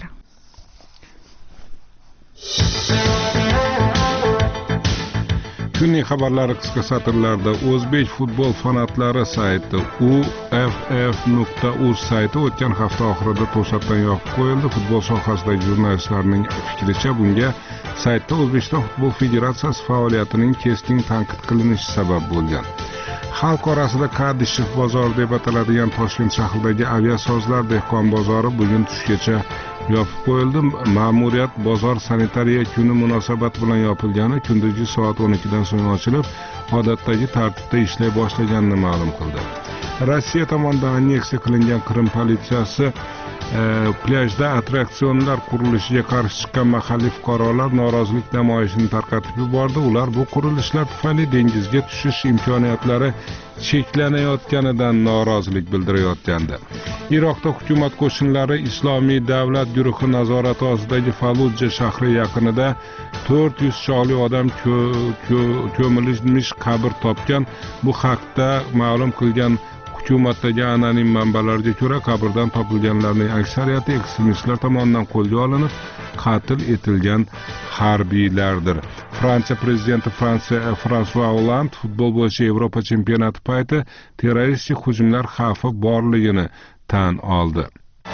Kunning xabarlari qisqa satrlarda. O'zbek futbol fanatlari sayti u f f nuqta uz sayti o'tgan hafta oxirida to'satdan yopib qo'yildi. Futbol sohasidagi jurnalistlarning fikricha bunga saytda O'zbekiston Futbol Federatsiyasi faoliyatining keskin tanqid qilinishi sabab bo'lgan. Xalq orasida Kadishev bozori deb ataladigan Toshkent shahridagi aviasozlar dehqon bozori bugun tushgacha yopib qo'yildi. Ma'muriyat bozor sanitariya kuni munosabati bilan yopilgani, kunduzgi soat o'n ikkidan so'ng ochilib, odatdagi tartibda ishlay boshlaganini ma'lum qildi. Rossiya tomonidan anneksiya qilingan Qrim politsiyasi e, plyajda attraksionlar qurilishiga qarshi chiqqan mahalliy fuqarolar norozilik namoyishini tarqatib yubordi. Ular bu qurilishlar tufayli dengizga tushish imkoniyatlari cheklanayotganidan norozilik bildirayotgandi. Iroqda hukumat qo'shinlari Islomiy davlat guruhi nazorati ostidagi Falluja shahri yaqinida to'rt yuz chog'li odam ko'milmish qabr topgan. Bu haqda ma'lum qilgan Hukumatdagi anonim manbalarga ko'ra, qabrdan topilganlarning aksariyati ekstremistlar tomonidan qo'lga olinib, qatl etilgan harbiylardir. Fransiya prezidenti Fransiya François Hollande futbol bo'yicha Yevropa chempionati payti terroristik hujumlar xavfi borligini tan oldi.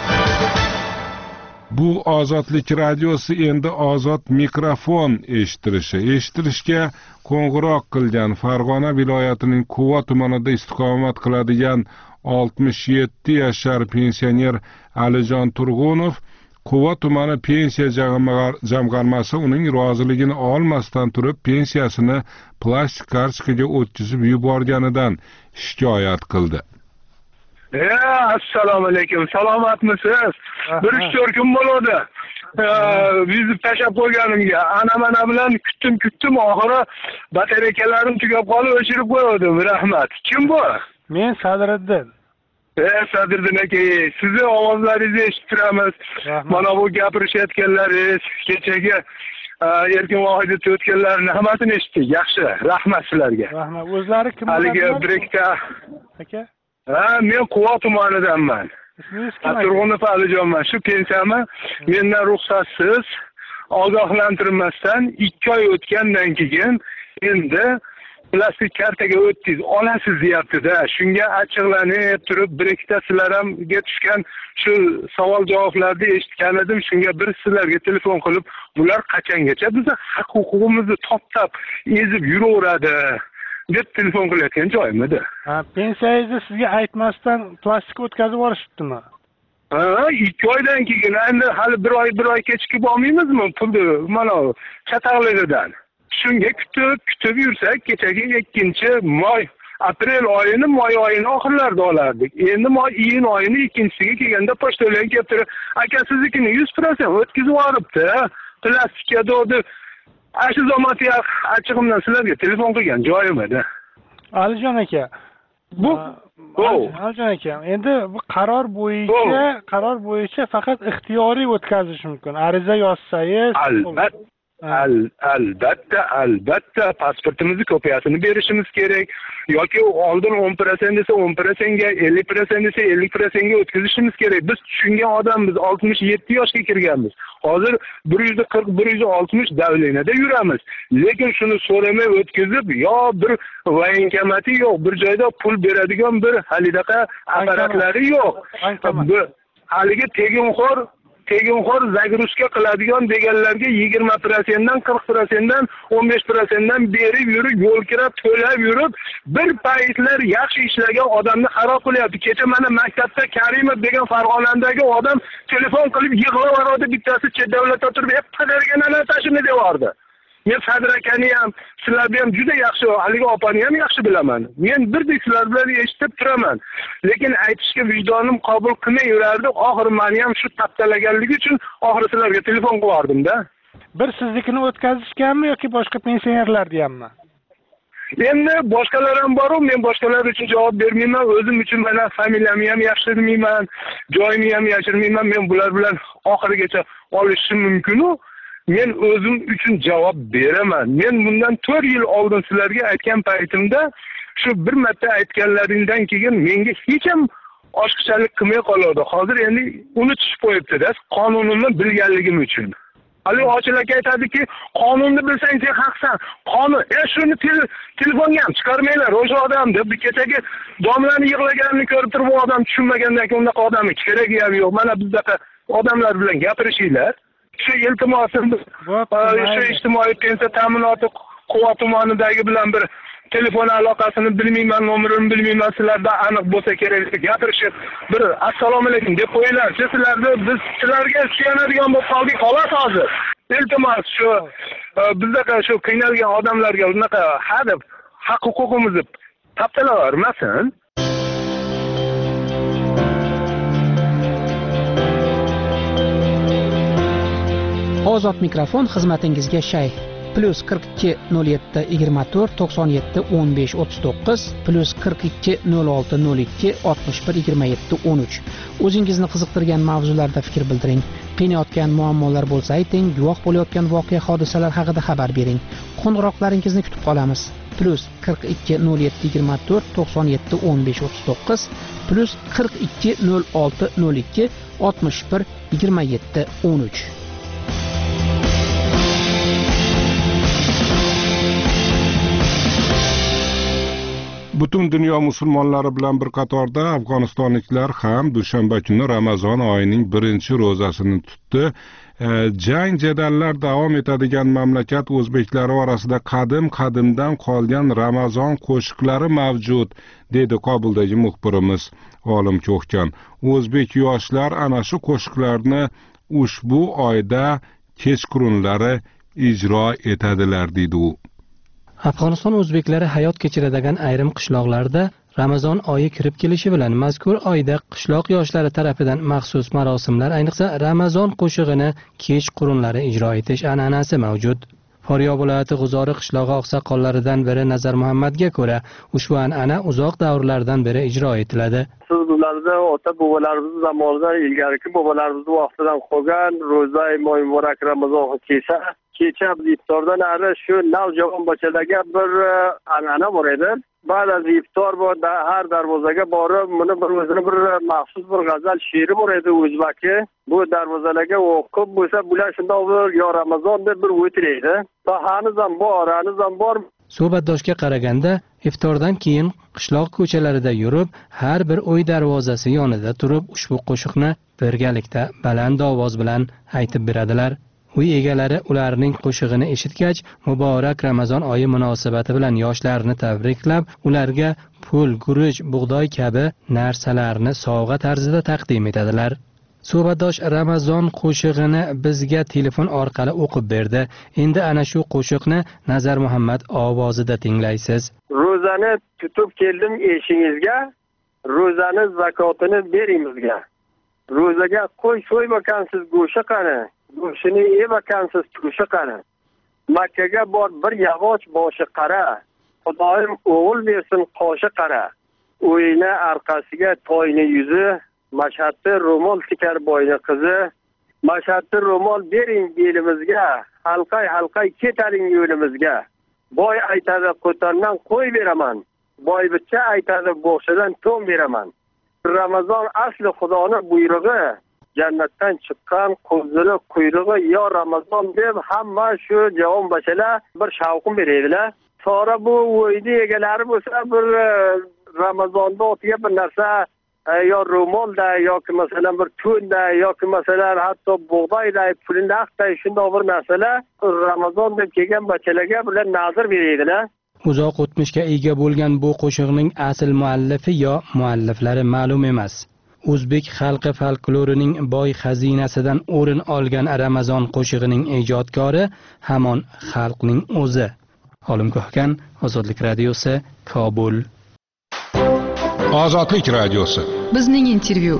Bu Ozodlik radiosi endi ozod mikrofon eshittirishi. Eshittirishga qo'ng'iroq qilgan Farg'ona viloyatining Quva tumanida istiqomat qiladigan oltmish yetti yashar pensioner Alijon Turg'unov Quva tumani pensiya jamg'armasi uning roziligini olmasdan turib pensiyasini plastik kartochkaga o'tkazib yuborganidan shikoyat qildi. Assalomu alaykum. Salomatmisiz? Bir uch to'rt kun bo'ldi. Bizni tashab qo'yganimga ana mana bilan kutdim, kutdim, oxiri batareykalarim tugab qolib o'chirib qo'ydim. Rahmat. Kim bu? Men Sadriddin. Eh, Sadriddin aka, sizni ovozlaringizni eshittiramiz. Mana bu gapirishayotganlaringiz, kechagi erkin vohidda o'tganlarni hammasini eshitdik. Yaxshi. Rahmat sizlarga. Rahmat. O'zlari kim? Haligi Brekta. Aka? Ha, men Quva tumanidanman. Turg'unov Alijonman. Shu pensiyami mendan ruxsatsiz, ogohlantirmasdan ikki oy o'tgandan keyin endi plastik kartaga o'tdiz olasiz deyapti-da. Shunga achchiqlanib turib, bir ikkita sizlar hamga tushgan shu savol javoblarni eshitgan edim. Shunga bir sizlarga telefon qilib, bular qachongacha bizni haq-huquqimizni toptab ezib yuraveradi deb telefon qilayotgan joyimda. Ha, pensiyangizni sizga aytmasdan plastikka o'tkazib yuborishibdimi? Ha, ikki oydan keyin endi hali bir oy bir oy kechikib olmaymizmi pulni mana chataqligidan. Shunga kutib, kutib yursak, kechagi ikkinchi moy, aprel oyini, moy oyini oxirlarida olardik. Endi moy iyun oyini ikkinchisiga kelganda pochtalar kelib turib, aka siznikini yuz foiz o'tkazib yuboribdi. Plastikka dodi. Shu zamonda achchig'imdan sizlarga telefon qilgan joyim edi. Alijon aka, bu Alijon aka, endi bu qaror bo'yicha, qaror bo'yicha faqat ixtiyoriy o'tkazish mumkin. Ariza yozsangiz, albatta Al, albatta, albatta pasportimizni kopiyasini berishimiz kerak. Yoki oldin o'n foiz desa o'n foiz ga, ellik foiz desa ellik foiz ga o'tkazishimiz kerak. Biz tushungan odammiz, oltmish yetti yoshga kirganmiz. Hozir bir yuz qirq bir yuz oltmish davlenada yuramiz. Lekin shuni so'ramay o'tkazib, yo bir voyenkamati yo'q, bir joyda pul beradigan bir halidaqa apparatlari yo'q. Haligi teginxo'r teginxo'r zagruska qiladigan deganlarga yigirma foiz dan qirq foiz dan o'n besh foiz dan berib yurib, yo'l kirab to'lab yurib, bir paytlar yaxshi ishlagan odamni xarob qilyapti. Kecha mana maktabda Karimov degan Farg'onadagi odam telefon qilib yig'laverdi, bittasi chet davlatda turib, "Ey qadargan ana tashini" deyordi. Men Sadr akani ham, sizlarni ham juda yaxshi, haligi opani ham yaxshi bilaman. Men birdek sizlar bilan eshitib turaman. Lekin aytishga vijdonim qabul qilmay yurardi. Oxiri meni ham shu taptalaganligi uchun oxiri sizlarga telefon qilardim-da. Bir siznikini o'tkazishganmi yoki boshqa pensionerlarni hammi? Endi boshqalar ham bor, men boshqalar uchun javob bermayman. O'zim uchun mana familiyamni ham yashirmayman, joyimni ham yashirmayman. Men bular bilan oxirigacha olishim mumkin-ku. Men o'zim uchun javob beraman. Men bundan to'rt yil oldin sizlarga aytgan paytimda shu bir marta aytganlaringdan keyin menga hech ham oshqishalik qilmay qoladi. Hozir endi unutib qo'yibdi-da, qonunni bilganligim uchun. Ali ochilak aytadiki, qonunni bilsang sen haqsan. Qonun, e shuni telefonga ham chiqarmaylar, o'sha odam deb kechagi domlani yig'laganini ko'rib turib, bu odam tushunmagandan keyin unaqa odamni keragi ham yo'q. Mana bizdaqa odamlar bilan gapirishinglar. Shu iltimosim shu ijtimoiy pensiya ta'minoti Quva tumanidagi bilan bir telefon aloqasini bilmayman, nomerini bilmayman, sizlarda aniq bo'lsa kerak gapirishib, bir assalomu alaykum deb qo'yinglar. Sizlarni biz sizlarga suyanadigan bo'lib qoldik, xolos hozir. Iltimos shu bizdaqa shu qiynalgan odamlarga unaqa hadeb haq-huquqimizni taptalavermasin. Ozod mikrofon xizmatingizga shay. Plus qirq ikki nol yetti yigirma to'rt to'qson yetti o'n besh o'ttiz to'qqiz, plus qirq ikki nol olti nol ikki oltmish bir yigirma yetti o'n uch. O'zingizni qiziqtirgan mavzularda fikr bildiring. Qiynayotgan muammolar bo'lsa ayting, guvoh bo'layotgan voqea hodisalar haqida xabar bering. Qo'ng'iroqlaringizni kutib qolamiz. plus qirq ikki nol yetti yigirma to'rt to'qson yetti o'n besh o'ttiz to'qqiz plus qirq ikki nol olti nol ikki oltmish bir yigirma yetti o'n uch. Butun dunyo musulmonlari bilan bir qatorda afg'onistonliklar ham dushanba kuni Ramazon oyining birinchi ro'zasini tutdi. Jang jadallar davom etadigan mamlakat o'zbeklari orasida qadim-qadimdan qolgan Ramazon qo'shiqlari mavjud, dedi Kobuldagi muxbirimiz Olim Ko'hkan. O'zbek yoshlar ana shu qo'shiqlarni ushbu oyda kechqurunlari ijro etadilar, dedi u. Afg'oniston o'zbeklari hayot kechiradigan ayrim qishloqlarda Ramazon oyi kirib kelishi bilan mazkur oyda qishloq yoshlari tarafidan maxsus marosimlar, ayniqsa Ramazon qo'shig'ini kechqurunlari ijro etish an'anasi mavjud. Faryob viloyati G'uzori qishlog'i oqsoqollaridan biri Nazar Muhammadga ko'ra, ushbu an'ana uzoq davrlardan beri ijro etiladi. Siz bularda ota bobolarimiz zamonidan ilgariki bobolarimiz vaqtidan qolgan ro'za moy muborak Ramazon kelsa, kecha iftordan ari shu navjavon bolalarga bir an'ana bor edi. Ba'd iftor bu har darvozaga borib, buni bir o'zini bir maxsus bir g'azal she'ri bor edi o'zbaki. Bu darvozalarga o'qib bo'lsa, bular shundoq bir yo Ramazon deb bir o'tiradi. Bahaniz ham bor, aniz ham bor. Suhbatdoshga qaraganda, iftordan keyin qishloq ko'chalarida yurib, har bir uy darvozasi yonida turib, ushbu qo'shiqni birgalikda baland ovoz bilan aytib beradilar. Uy egalari ularning qo'shig'ini eshitgach, muborak Ramazon oyi munosabati bilan yoshlarni tabriklab, ularga pul, guruch, bug'doy kabi narsalarni sovg'a tarzida taqdim etadilar. Suhbatdosh Ramazon qo'shig'ini bizga telefon orqali o'qib berdi. Endi ana shu qo'shiqni Nazar Muhammad ovozida tinglaysiz. Ro'zani tutib keldim eshingizga, ro'zani zakotini beringizga. Ro'zaga qo'y so'ymakansiz go'sha qani, go'shini yebakansiz tushi qani. Makkaga bor bir yog'och boshi qara, Xudoyim o'g'il bersin qoshi qara. O'yini orqasiga toyni yuzi, Mashhadda ro'mol tikar boyni qizi, Mashhadda ro'mol bering belimizga, halqay halqay ketaring yo'limizga. Boy aytadi qo'tandan qo'y beraman, boy bicha aytadi bo'xshadan to'n beraman. Ramazon asli Xudoning buyrug'i, jannatdan chiqqan qo'zili quyrug'i yo Ramazon deb hamma shu javon bashalar bir shavqin beradilar. Sonra bu o'yni egalari bo'lsa bir Ramazonda o'tiga bir narsa yo ro'molda yoki masalan bir to'nda yoki masalan hatto bug'doyda pulindaqday shunday bir narsalar Ramazon deb kelgan bachalarga bilan nazar beradilar. Uzoq o'tmishga ega bo'lgan bu qo'shiqning asl muallifi yo mualliflari ma'lum emas. O'zbek xalqi folklorining boy xazinasidan o'rin olgan Ramazon qo'shig'ining ijodkori hamon xalqning o'zi. Olim Ko'hkan, Ozodlik radiosi, Kobul. Ozodlik radiosi. Bizning intervyu.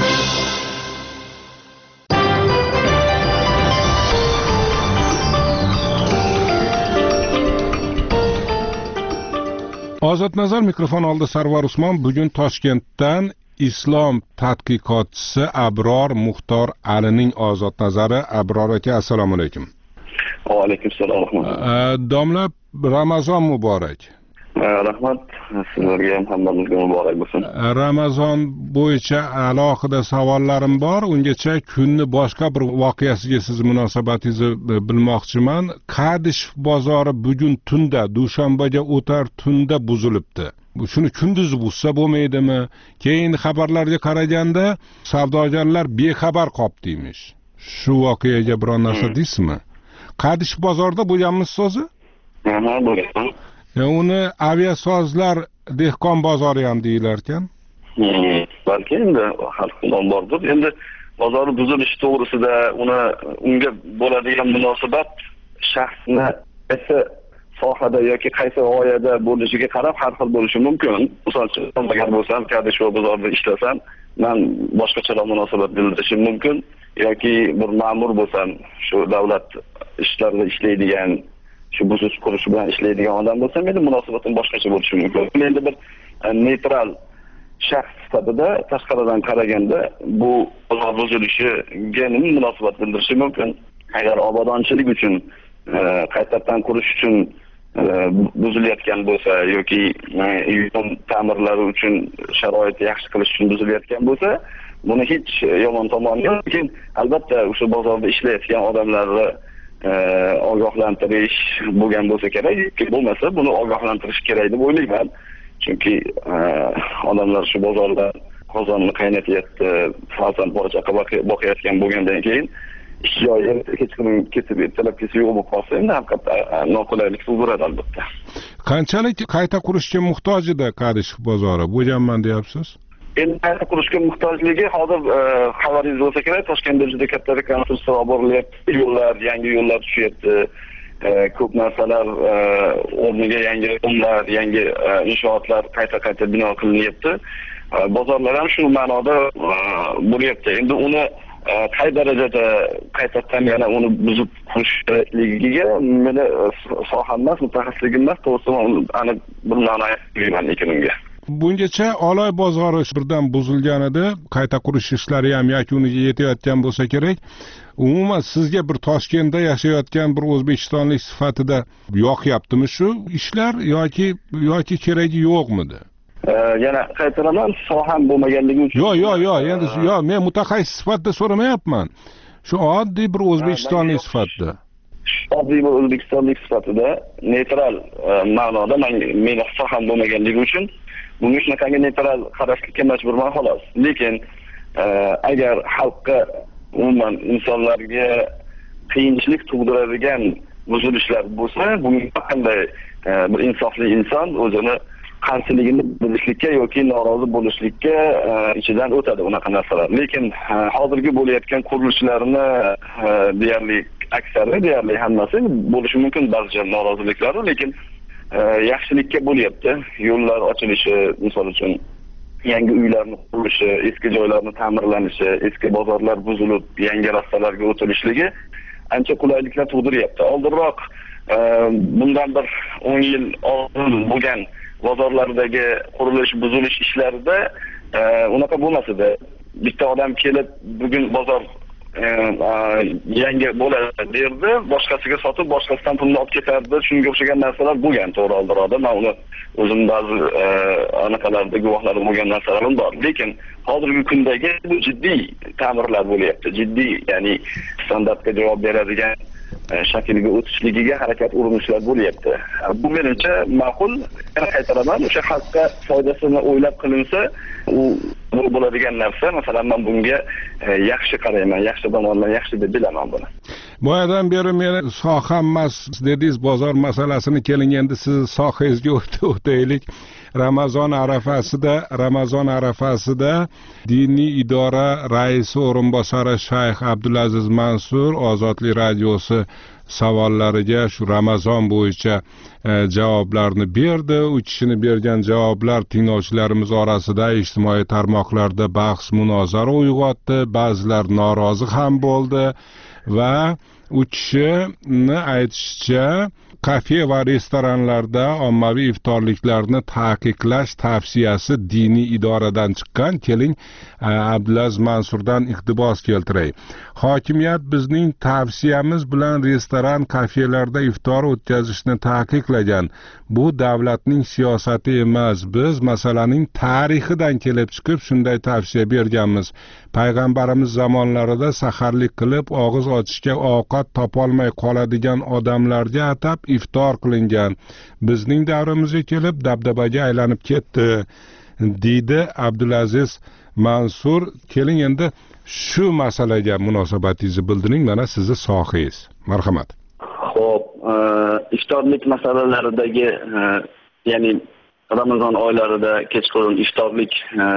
Ozod nazar mikrofon oldi Sarvar Usmon. Bugun Toshkentdan islom tadqiqotchisi Abror Muxtor Alining ozod nazari. Abror aka, assalomu alaykum. Va alaykum assalom. Domla, Ramazon muborak. Rahmat, sizlarga ham hammamizga muborak bo'lsin. Ramazon bo'yicha alohida savollarim bor. Ungacha kunni boshqa bir voqeasiga siz munosabatingizni bilmoqchiman. Qadish bozori bugun tunda, dushanbaga o'tar tunda buzilibdi. Shuni kunduz buzsa bo'lmaydimi? Keyin xabarlarga qaraganda savdogarlar bexabar qolibdiymish. Shu voqeaga biror narsa deysizmi? Qadish bozorda bo'lganmiz so'zi? Ha, bo'lgan. Ya uni aviasozlar dehqon bozori ham deyilar ekan. Balki endi xalqdan bordir. Endi bozorning buzilishi to'g'risida uni unga bo'ladigan munosabat shaxsni qaysi sohada yoki qaysi g'oyada bo'lishiga qarab har xil bo'lishi mumkin. Misol uchun, agar bo'lsam, Kadish bozorida ishlasam, men boshqacharoq munosabat bildirishim mumkin yoki bir ma'mur bo'lsam, shu davlat ishlarida ishlaydigan shu buzilish qurish bilan ishlaydigan odam bo'lsam, meni munosabatim boshqacha bo'lishi mumkin. Endi bir neytral shaxs sifatida tashqaridan qaraganda bu bozor buzilishiga nima munosabat bildirishi mumkin? Agar obodonchilik uchun, qaytadan qurish uchun buzilayotgan bo'lsa yoki uy ta'mirlari uchun sharoit yaxshi qilish uchun buzilayotgan bo'lsa, buni hech yomon tomoni yo'q. Lekin albatta o'sha bozorda ishlayotgan odamlarni ogohlantirish bo'lgan bo'lsa kerak, bo'lmasa buni ogohlantirish kerak deb o'ylayman. Chunki odamlar shu bozorda qozonni qaynatyapti, farzand bola chaqa boqayotgan bo'lgandan keyin ish joyi hech kim ketib ertalab kelsa yo'q bo'lib qolsa, endi haqiqatda noqulaylik tug'diradi albatta. Qanchalik qayta qurishga muhtoj edi Qadishov bozori? Bo'janman deyapsiz? Endi qayta qurishga muhtojligi hozir xabaringiz bo'lsa kerak, Toshkentda juda katta rekonstruksiya olib borilyapti, yo'llar, yangi yo'llar tushyapti. Ko'p narsalar o'rniga yangi yo'llar, yangi inshootlar qayta-qayta bino qilinyapti. Bozorlar ham shu ma'noda bo'lyapti. Endi uni qay darajada qaytadan yana uni buzib qurish kerakligiga meni soham emas, mutaxassisligim emas, to'g'risi aniq bir ma'no aytmayman lekin unga. Bungacha Oloy bozori birdan buzilgan edi, qayta qurish ishlari ham yakuniga yetayotgan bo'lsa kerak. Umuman sizga bir Toshkentda yashayotgan bir o'zbekistonlik sifatida yoqyaptimi shu ishlar yoki yoki keragi yo'qmidi? Yana qaytaraman, soham bo'lmaganligi uchun. Yo'q, yo'q, yo'q, endi yo'q, men mutaxassis sifatida so'ramayapman. Shu oddiy bir o'zbekistonlik sifatida. Oddiy bir o'zbekistonlik sifatida neytral ma'noda men soham bo'lmaganligi uchun bunga shunaqangi neytral qarashga majburman xolos. Lekin agar xalqqa umuman insonlarga qiyinchilik tug'diradigan buzilishlar bo'lsa, bunga qanday bir insofli inson o'zini qarshiligini bilishlikka yoki norozi bo'lishlikka ichidan o'tadi unaqa narsalar. Lekin hozirgi bo'layotgan qurilishlarni deyarli aksari, deyarli hammasi bo'lishi mumkin ba'zi noroziliklar, lekin yaxshilikka bo'lyapti. Yo'llar ochilishi, misol uchun yangi uylarni qurilishi, eski joylarni ta'mirlanishi, eski bozorlar buzilib, yangi rastalarga o'tilishligi ancha qulayliklar tug'diryapti. Oldinroq bundan bir o'n yil oldin bo'lgan bozorlardagi qurilish, buzilish ishlarida unaqa bo'lmas edi. Bitta odam kelib, bugun bozor yangi bo'ladi derdi, boshqasiga sotib, boshqasidan pulni olib ketardi. Shunga o'xshagan narsalar bo'lgan to'g'ri oldiroqda. Men uni o'zim ba'zi anaqalarda guvohlari bo'lgan narsalarim bor. Lekin hozirgi kundagi bu jiddiy ta'mirlar bo'lyapti. Jiddiy, ya'ni standartga javob beradigan shaklga o'tishligiga harakat urinishlar bo'lyapti. Bu menimcha ma'qul. Yana qaytaraman, o'sha xalqqa foydasini o'ylab qilinsa, u bo'ladigan narsa. Masalan, men bunga yaxshi qarayman, yaxshi tomondan yaxshi deb bilaman buni. Boyadan beri meni soham emas dedingiz, bozor masalasini keling endi siz sohangizga o'taylik. Ramazon arafasida, Ramazon arafasida diniy idora raisi o'rinbosari Shayx Abdulaziz Mansur Ozodlik radiosi savollariga shu Ramazon bo'yicha javoblarni berdi. U kishini bergan javoblar tinglovchilarimiz orasida ijtimoiy tarmoqlarda bahs munozara uyg'otdi, ba'zilar norozi ham bo'ldi va u kishini aytishicha kafe va restoranlarda ommaviy iftorliklarni taqiqlash tavsiyasi diniy idoradan chiqqan. Keling, Abdulaziz Mansurdan iqtibos keltiray. Hokimiyat bizning tavsiyamiz bilan restoran, kafelarda iftor o'tkazishni taqiqlagan. Bu davlatning siyosati emas. Biz masalaning tarixidan kelib chiqib shunday tavsiya berganmiz. Payg'ambarimiz zamonlarida saharlik qilib og'iz ochishga ovqat topolmay qoladigan odamlarga atab iftor qilingan. Bizning davrimizga kelib dabdabaga aylanib ketdi, deydi Abdulaziz Mansur. Keling endi shu masalaga munosabatingizni bildiring, mana sizni sohingiz. Marhamat. Xo'p, iftorlik masalalaridagi, ya'ni Ramazon oylarida kechqurun iftorlik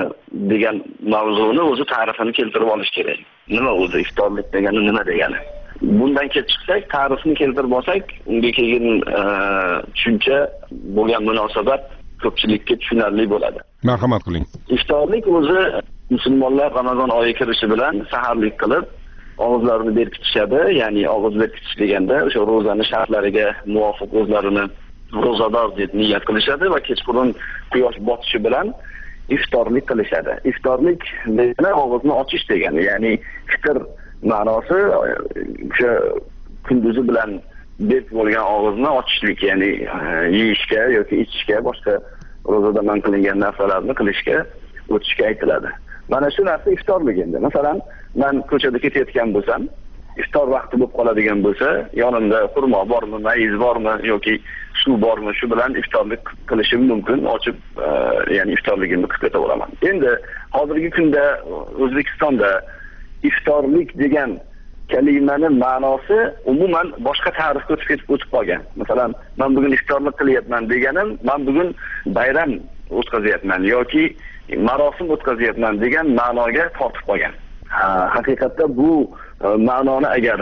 degan mavzuni o'zi ta'rifini keltirib olish kerak. Nima o'zi iftorlik degani, nima degani? Bundan kelib chiqsak, ta'rifni keltirib olsak, unga kelgan tushuncha bo'lgan munosabat ko'pchilikka tushunarli bo'ladi. Marhamat qiling. Iftorlik o'zi musulmonlar Ramazon oyi kirishi bilan saharlik qilib, og'izlarini berkitishadi, ya'ni og'iz berkitish deganda o'sha ro'zani shartlariga muvofiq o'zlarini ro'zador deb niyat qilishadi va kechqurun quyosh botishi bilan iftorlik qilishadi. Iftorlik degani og'izni ochish degani, ya'ni fitr ma'nosi o'sha kunduzi bilan bet bo'lgan og'izni ochishlik, ya'ni yeyishga yoki ichishga, boshqa ro'zada man qilingan narsalarni qilishga o'tishga aytiladi. Mana shu narsa iftorlik endi. Masalan, men ko'chada ketayotgan bo'lsam, iftor vaqti bo'lib qoladigan bo'lsa, yonimda xurmo bormi, mayiz bormi yoki suv bormi, shu bilan iftorlik qilishim mumkin, ochib, ya'ni iftorligimni qilib ketaveraman. Endi hozirgi kunda O'zbekistonda iftorlik degan kalimani ma'nosi umuman boshqa ta'rifga o'tib ketib o'tib qolgan. Masalan, men bugun iftorlik qilyapman deganim, men bugun bayram o'tkazyapman yoki marosim o'tkazyapman degan ma'noga tortib qolgan. Haqiqatda bu ma'noni agar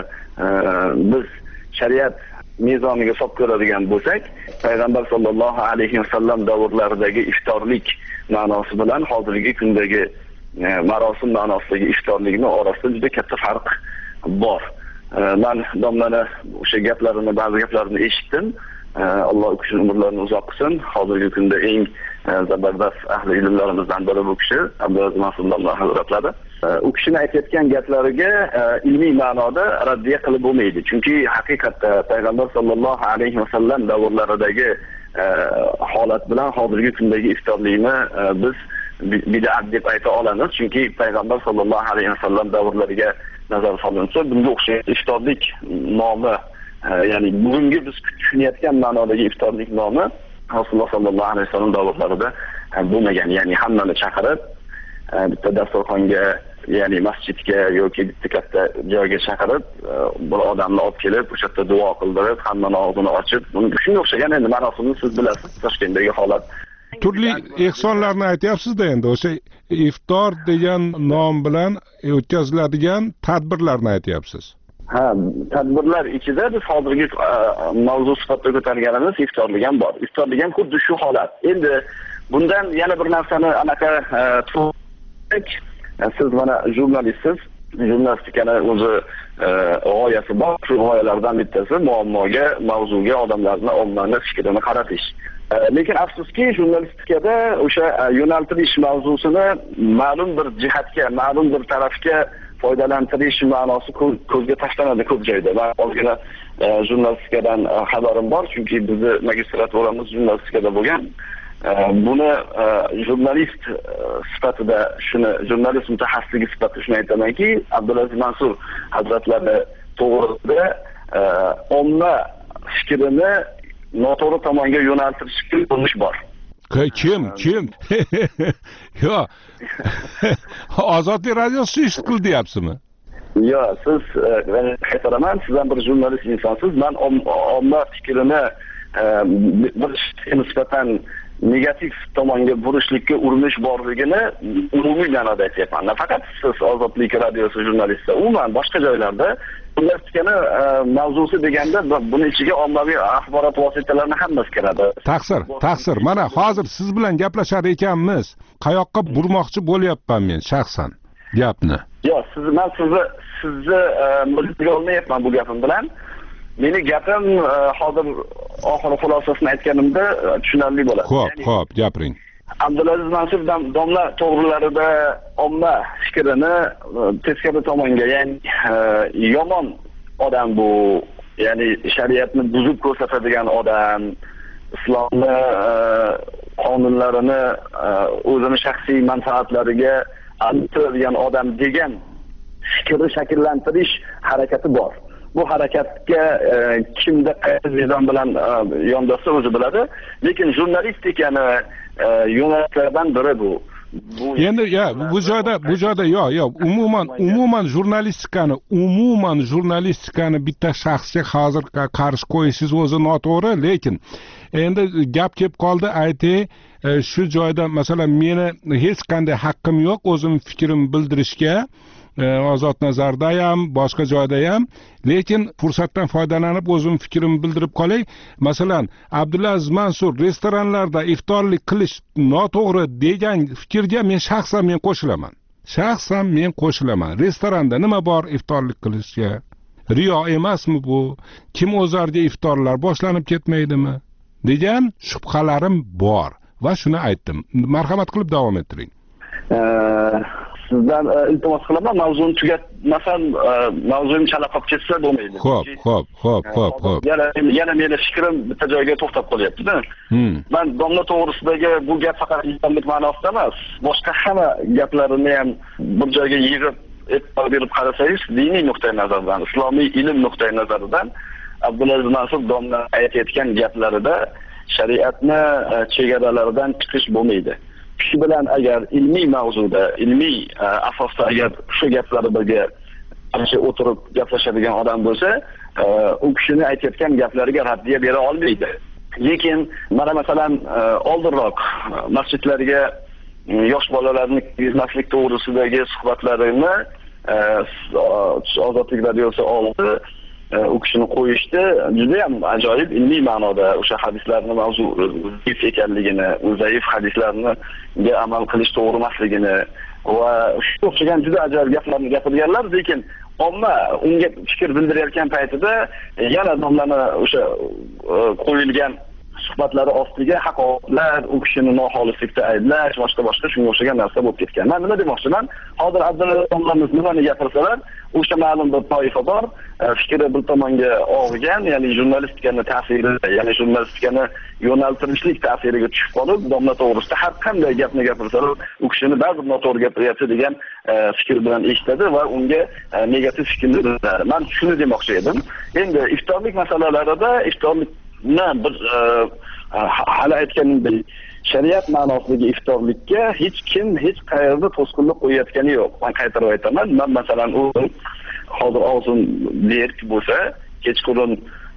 biz shariat mezoniga solib ko'radigan bo'lsak, payg'ambar sollallohu alayhi vasallam davrlaridagi iftorlik ma'nosi bilan hozirgi kundagi marosim ma'nosidagi iftorlikning orasida juda katta farq bor. Men domlani o'sha gaplarini, ba'zi gaplarini eshitdim. Alloh u kishining umrlarini uzoq qilsin. Hozirgi kunda eng zabardast ahli ilmlarimizdan biri bu kishi, Abdulaziz Mansur domla hazratlari. U kishining aytayotgan gaplariga ilmiy ma'noda raddiya qilib bo'lmaydi. Chunki haqiqatda payg'ambar sollallohu alayhi vasallam davrlaridagi holat bilan hozirgi kundagi iftorlikni biz bid'at deb ayta olamiz. Chunki payg'ambar sollallohu alayhi vasallam davrlariga nazar solinsa, bunga o'xshagan iftorlik nomi, ya'ni bugungi biz tushunayotgan ma'nodagi iftorlik nomi Rasululloh sollallohu alayhi vasallam davrlarida bo'lmagan. Ya'ni hammani chaqirib, bitta dasturxonga, ya'ni masjidga yoki bitta katta joyga chaqirib, bir odamni olib kelib, o'sha yerda duo qildirib, hammaning og'zini ochib, bunga shunga o'xshagan endi ma'nosini siz bilasiz, Toshkentdagi holat. Turli ehsonlarni aytyapsiz-da, endi o'sha iftor degan nom bilan o'tkaziladigan tadbirlarni aytyapsiz. Ha, tadbirlar ichida biz hozirgi mavzu sifatida ko'targanimiz iftorlik ham bor. Iftorlik ham xuddi shu holat. Endi bundan yana bir narsani anaqa siz mana jurnalistsiz, jurnalistikani o'zi g'oyasi bor. Shu g'oyalardan bittasi muammoga, mavzuga odamlarni, ommani fikrini qaratish. Lekin afsuski jurnalistikada o'sha yo'naltirish mavzusini ma'lum bir jihatga, ma'lum bir tarafga foydalantirish ma'nosi ko'zga tashlanadi ko'p joyda. Men ozgina jurnalistikadan xabarim bor, chunki bizni magistraturamiz jurnalistikada bo'lgan. Buni jurnalist sifatida, shuni jurnalist mutaxassisligi sifatida shuni aytamanki, Abdulaziz Mansur hazratlari to'g'risida omma fikrini noto'g'ri tomonga yo'naltirishga urinish bor. Kim? Kim? Yo. Ozodlik radiosi ish qildi deyapsizmi? Yo, siz men aytaman, siz ham bir jurnalist insonsiz. Men omma fikrini bir nisbatan negativ tomonga burishlikka urinish borligini umumiy ma'noda aytyapman. Faqat siz Ozodlik radiosi jurnalisti, umuman boshqa joylarda jurnalistikani mavzusi deganda buni ichiga ommaviy axborot vositalarini hammasi kiradi. Taqsir, taqsir. Mana hozir siz bilan gaplashar ekanmiz. Qayoqqa burmoqchi bo'lyapman men shaxsan gapni? Yo'q, siz men sizni sizni mulkga olmayapman bu gapim bilan. Meni gapim hozir oxiri xulosasini aytganimda tushunarli bo'ladi. Xo'p, xo'p, gapiring. Abdulaziz Mansur domla to'g'rilarida omma fikrini teskari tomonga, ya'ni yomon odam bu, ya'ni shariatni buzib ko'rsatadigan odam, islomni qonunlarini o'zini shaxsiy manfaatlariga almashtiradigan odam degan fikrni shakllantirish harakati bor. Bu harakatga kimda qaysi mezon bilan yondashsa o'zi biladi. Lekin jurnalistikani yo'nalishlardan biri bu. Endi ya bu joyda bu joyda yo yo umuman umuman jurnalistikani umuman jurnalistikani bitta shaxsga hozir qarshi qo'yishingiz o'zi noto'g'ri, lekin endi gap kelib qoldi, aytay, shu joyda masalan meni hech qanday haqqim yo'q o'zim fikrimni bildirishga. Ozod nazarda ham, boshqa joyda ham, lekin fursatdan foydalanib o'zim fikrimni bildirib qolay. Masalan, Abdulaziz Mansur restoranlarda iftorlik qilish noto'g'ri degan fikrga men shaxsan men qo'shilaman. Shaxsan men qo'shilaman. Restoranda nima bor iftorlik qilishga? Riyo emasmi bu? Kim o'zarga iftorlar boshlanib ketmaydimi? degan shubhalarim bor va shuni aytdim. Marhamat qilib davom ettiring. sizdan iltimos qilaman, mavzuni tugatmasam, mavzuyim chala qolib ketsa bo'lmaydi. Xo'p, xo'p, xo'p, xo'p, xo'p. Yana yana meni fikrim bitta joyga to'xtab qolyapti-da. Men domla to'g'risidagi bu gap faqat insonlik ma'nosida emas, boshqa hamma gaplarini ham bir joyga yig'ib e'tibor berib qarasangiz, diniy nuqtai nazardan, islomiy ilm nuqtai nazaridan Abdulaziz Mansur domla aytayotgan gaplarida shariatni chegaralaridan chiqish bo'lmaydi. Shu bilan agar ilmiy mavzuda, ilmiy asosda agar shu gaplari birga qarshi o'tirib gaplashadigan odam bo'lsa, u kishining aytayotgan gaplariga raddiya bera olmaydi. Lekin mana masalan oldinroq masjidlarga yosh bolalarni kirgizmaslik to'g'risidagi suhbatlarini Ozodlik radiosi oldi. U kishini qo'yishdi, juda ham ajoyib ilmiy ma'noda o'sha hadislarning mavzu zaif ekanligini, zaif hadislarni amal qilish to'g'ri emasligini va shu o'xshagan juda ajoyib gaplarni gapirganlar, lekin omma unga fikr bildirayotgan paytida yana domlani o'sha qo'yilgan suhbatlari ostiga haqoratlar, u kishini noxolislikda ayblash, boshqa boshqa shunga o'xshagan narsa bo'lib ketgan. Men nima demoqchiman? Hozir Abdulaziz domlamiz nimani gapirsalar, o'sha ma'lum bir toifa bor, fikri bir tomonga og'gan, ya'ni jurnalistikani ta'siri, ya'ni jurnalistikani yo'naltirishlik ta'siriga tushib qolib, domla to'g'risida har qanday gapni gapirsalar, u kishini ba'zi noto'g'ri gapiryapti degan fikr bilan eshitadi va unga negativ fikrni bildiradi. Men shuni demoqchi edim. Endi iftorlik masalalarida iftorlik na bir hali aytganimdek shariat ma'nosidagi iftorlikka hech kim hech qayerda to'sqinlik qo'yayotgani yo'q. Men qaytarib aytaman, men masalan u hozir og'zim berk bo'lsa, kechqurun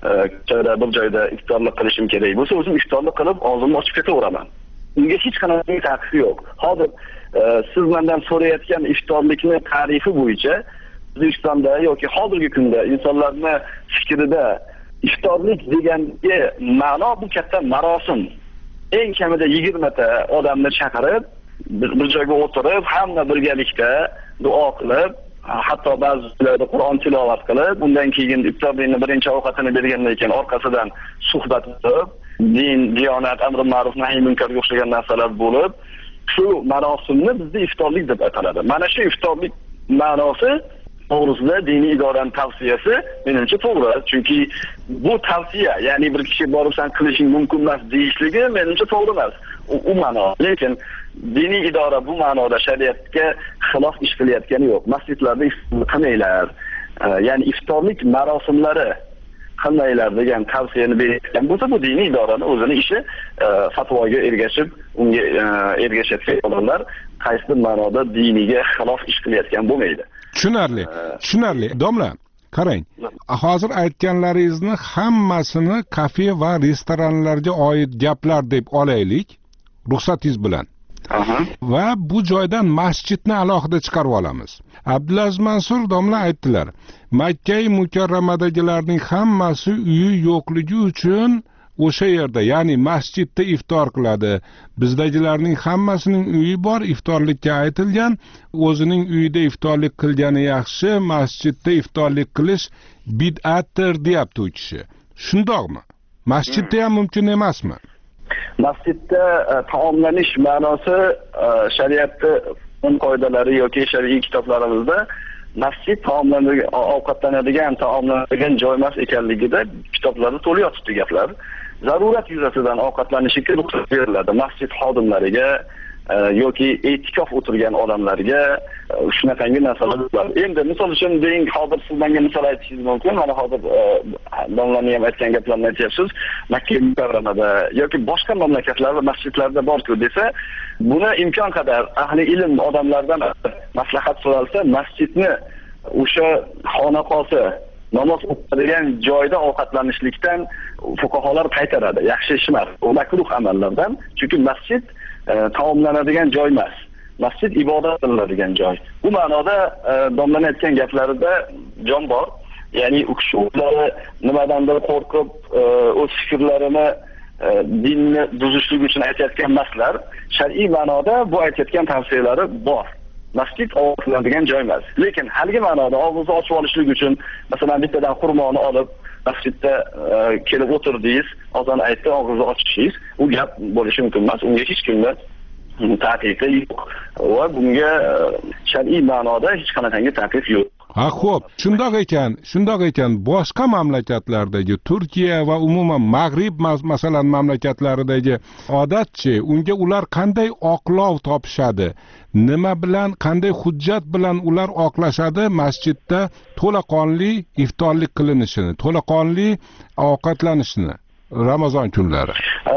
bir joyda iftorlik qilishim kerak bo'lsa, o'zim iftorlik qilib og'zimni ochib ketaveraman. Unga hech qanday ta'qibi yo'q. Hozir siz mendan so'rayotgan iftorlikni ta'rifi bo'yicha O'zbekistonda yoki hozirgi kunda insonlarning fikrida iftorlik deganga ma'no bu katta marosim. Eng kamida yigirma ta odamni chaqirib, bir joyga o'tirib, hamma birgalikda duo qilib, hatto ba'zilarda Qur'on tilovat qilib, undan keyin iftorlikning birinchi ovqatini bergandan keyin orqasidan suhbat qilib, din, diyonat, amr ma'ruf, nahiy munkarga o'xshagan narsalar bo'lib, shu marosimni bizda iftorlik deb ataladi. Mana shu iftorlik ma'nosi to'g'risida diniy idoraning tavsiyasi menimcha to'g'ri. Chunki bu tavsiya, ya'ni bir kishi borib sen qilishing mumkin emas deyishligi menimcha to'g'ri emas. U ma'no. Lekin diniy idora bu ma'noda shariatga xilof ish qilayotgani yo'q. Masjidlarda iftorlik qilmanglar, ya'ni iftorlik marosimlari qilmanglar degan tavsiyani bergan bo'lsa, bu diniy idoraning o'zining ishi, fatvoga ergashib, unga ergashayotgan odamlar qaysi ma'noda diniga xilof ish qilayotgan bo'lmaydi. Tushunarli, tushunarli. Domla, qarang. Hozir aytganlaringizni hammasini kafe va restoranlarga oid gaplar deb olaylik, ruxsatingiz bilan. Aha. Va bu joydan masjidni alohida chiqarib olamiz. Abdulaziz Mansur domla aytdilar, Makka-i Mukarramadagilarning hammasi uyi yo'qligi uchun o'sha yerda, ya'ni masjidda iftor qiladi. Bizdagilarning hammasining uyi bor, iftorlikka aytilgan, o'zining uyida iftorlik qilgani yaxshi, masjidda iftorlik qilish bid'atdir deyapti u kishi. Shundoqmi? Masjidda ham mumkin emasmi? Masjidda taomlanish ma'nosi shariatda qoidalari yoki shar'iy kitoblarimizda masjid taomlanadigan, ovqatlanadigan, taomlanadigan joy emas ekanligida kitoblarda to'liq yotibdi gaplar. Zarurat yuzasidan ovqatlanishga ruxsat beriladi masjid xodimlariga yoki e'tikof o'tirgan odamlarga shunaqangi narsalar bor. Endi misol uchun deng hozir siz menga misol aytishingiz mumkin. Mana hozir domlaning ham aytgan gaplarni aytyapsiz. Makka mukarramada yoki boshqa mamlakatlarda masjidlarda bor-ku desa, buni imkon qadar ahli ilm odamlardan maslahat so'ralsa, masjidni o'sha xonaqosi namoz o'qiladigan joyda ovqatlanishlikdan fuqarolar qaytaradi. Yaxshi ish emas. U makruh amallardan. Chunki masjid taomlanadigan joy emas. Masjid ibodat qilinadigan joy. Bu ma'noda domlaning aytgan gaplarida jon bor. Ya'ni u kishi o'zlari nimadandir qo'rqib, o'z fikrlarini dinni buzishlik uchun aytayotgan emaslar. Shar'iy ma'noda bu aytayotgan tavsiyalari bor. Masjid ovqatlanadigan joy emas. Lekin haligi ma'noda og'izni ochib olishlik uchun, masalan, bittadan xurmoni olib masjidda kelib o'tirdingiz, azon aytdi, og'izni ochishingiz, u gap bo'lishi mumkin emas. Unga hech kimni taqiqi yo'q va bunga shar'iy ma'noda hech qanaqangi taqiq yo'q. Ha, xo'p, shundoq ekan, shundoq ekan, boshqa mamlakatlardagi Turkiya va umuman Mag'rib masalan mamlakatlaridagi odatchi, unga ular qanday oqlov topishadi? Nima bilan, qanday hujjat bilan ular oqlashadi masjidda to'laqonli iftorlik qilinishini, to'laqonli ovqatlanishni Ramazon kunlari?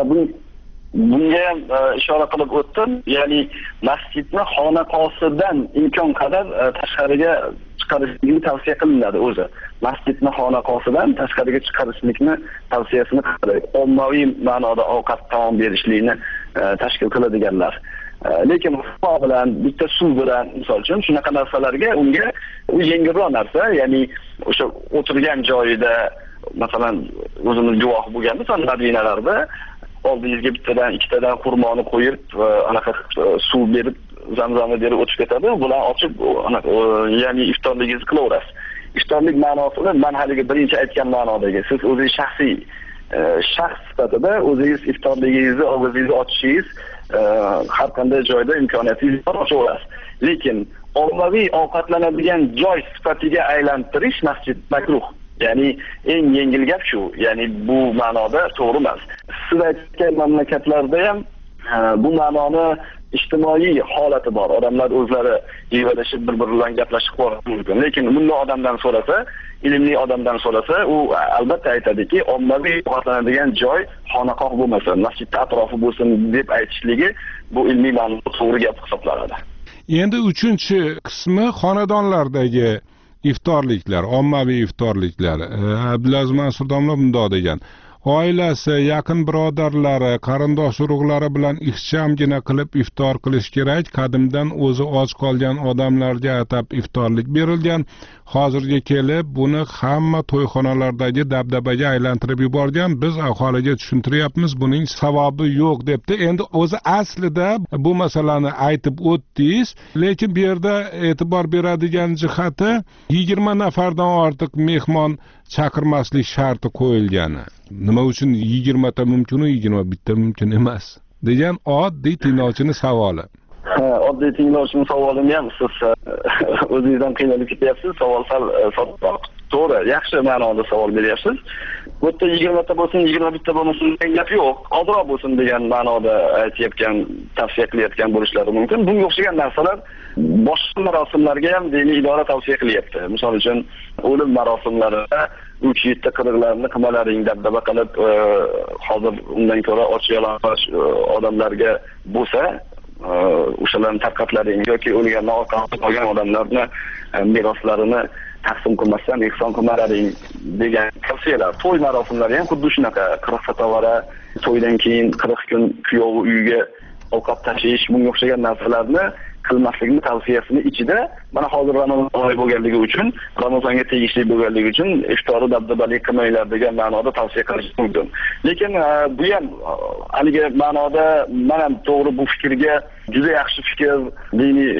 Bunga ham ishora qilib o'tdim, ya'ni masjidni xonaqosidan imkon qadar tashqariga chiqarishlikni tavsiya qilinadi o'zi. Masjidni xonaqosidan tashqariga chiqarishlikni tavsiyasini qiladi. Ommaviy ma'noda ovqat taom berishlikni tashkil qiladiganlar. Lekin suv bilan, bitta suv bilan, misol uchun shunaqa narsalarga unga u yengilroq narsa, ya'ni o'sha o'tirgan joyida, masalan, o'zimiz guvoh bo'lganmiz, Madinalarda oldingizga bittadan, ikkitadan xurmoni qo'yib, anaqa suv berib, zamzamni berib o'tib ketadi. Bular ochib, ya'ni iftorligingizni qilaverasiz. Iftorlik ma'nosini men haliga birinchi aytgan ma'nodagi, siz o'zingiz shaxsiy shaxs sifatida o'zingiz iftorligingizni og'zingizni ochishingiz har qanday joyda imkoniyatingiz bor ochaverasiz. Lekin ommaviy ovqatlanadigan joy sifatiga aylantirish masjid makruh. Ya'ni eng yengil gap shu. Ya'ni bu ma'noda to'g'ri emas. Siz aytgan mamlakatlarda ham bu ma'noni ijtimoiy holati bor. Odamlar o'zlari yig'ilishib bir-biri bilan gaplashib qolishi mumkin. Lekin bunday odamdan so'rasa, ilmli odamdan so'rasa, u albatta aytadiki, ommaviy ovqatlanadigan joy xonaqoh bo'lmasa, masjid atrofi bo'lsin deb aytishligi bu ilmiy ma'noda to'g'ri gap hisoblanadi. Endi uchinchi qismi xonadonlardagi iftorliklar, ommaviy iftorliklar. Abdulaziz Mansur domla bundoq degan. Oilasi, yaqin birodarlari, qarindosh urug'lari bilan ixchamgina qilib iftor qilish kerak. Qadimdan o'zi och qolgan odamlarga atab iftorlik berilgan. Hozirga kelib buni hamma to'yxonalardagi dabdabaga aylantirib yuborgan. Biz aholiga tushuntiryapmiz, buning savobi yo'q debdi. Endi o'zi aslida bu masalani aytib o'tdingiz, lekin bu yerda e'tibor beradigan jihati yigirma nafardan ortiq mehmon chaqirmaslik sharti qo'yilgani. Nima uchun yigirma ta mumkin, yigirma bitta mumkin emas degan oddiy tinglovchining savoli. Ha, oddiy tinglovchining savolini ham siz o'zingizdan qiynalib ketyapsiz. Savol sal soddaroq. To'g'ri, yaxshi ma'noda savol beryapsiz. Bu yerda yigirma ta bo'lsin, yigirma bitta bo'lmasin degan gap yo'q. Ozroq bo'lsin degan ma'noda aytayotgan, tavsiya qilayotgan bo'lishlari mumkin. Bunga o'xshagan narsalar boshqa marosimlarga ham diniy idora tavsiya qilyapti. Misol uchun, o'lim marosimlarida uch yetti qirg'larni qilmalaring dabdaba qilib, hozir undan ko'ra och yalang'och odamlarga bo'lsa, o'shalarni tarqatlaring yoki o'lgandan orqaga qolgan odamlarni meroslarini taqsim qilmasdan ehson qilmalaring degan tavsiyalar. To'y marosimlari ham xuddi shunaqa. qirq satovara, to'ydan keyin qirq kun kuyovi uyiga ovqat tashish, bunga o'xshagan narsalarni qilmaslikni tavsiyasini ichida mana hozir Ramazon oyi bo'lganligi uchun, Ramazonga tegishli bo'lganligi uchun iftori dabdabali qilmanglar degan ma'noda tavsiya qilish mumkin. Lekin bu ham haligi ma'noda men ham to'g'ri bu fikrga juda yaxshi fikr, diniy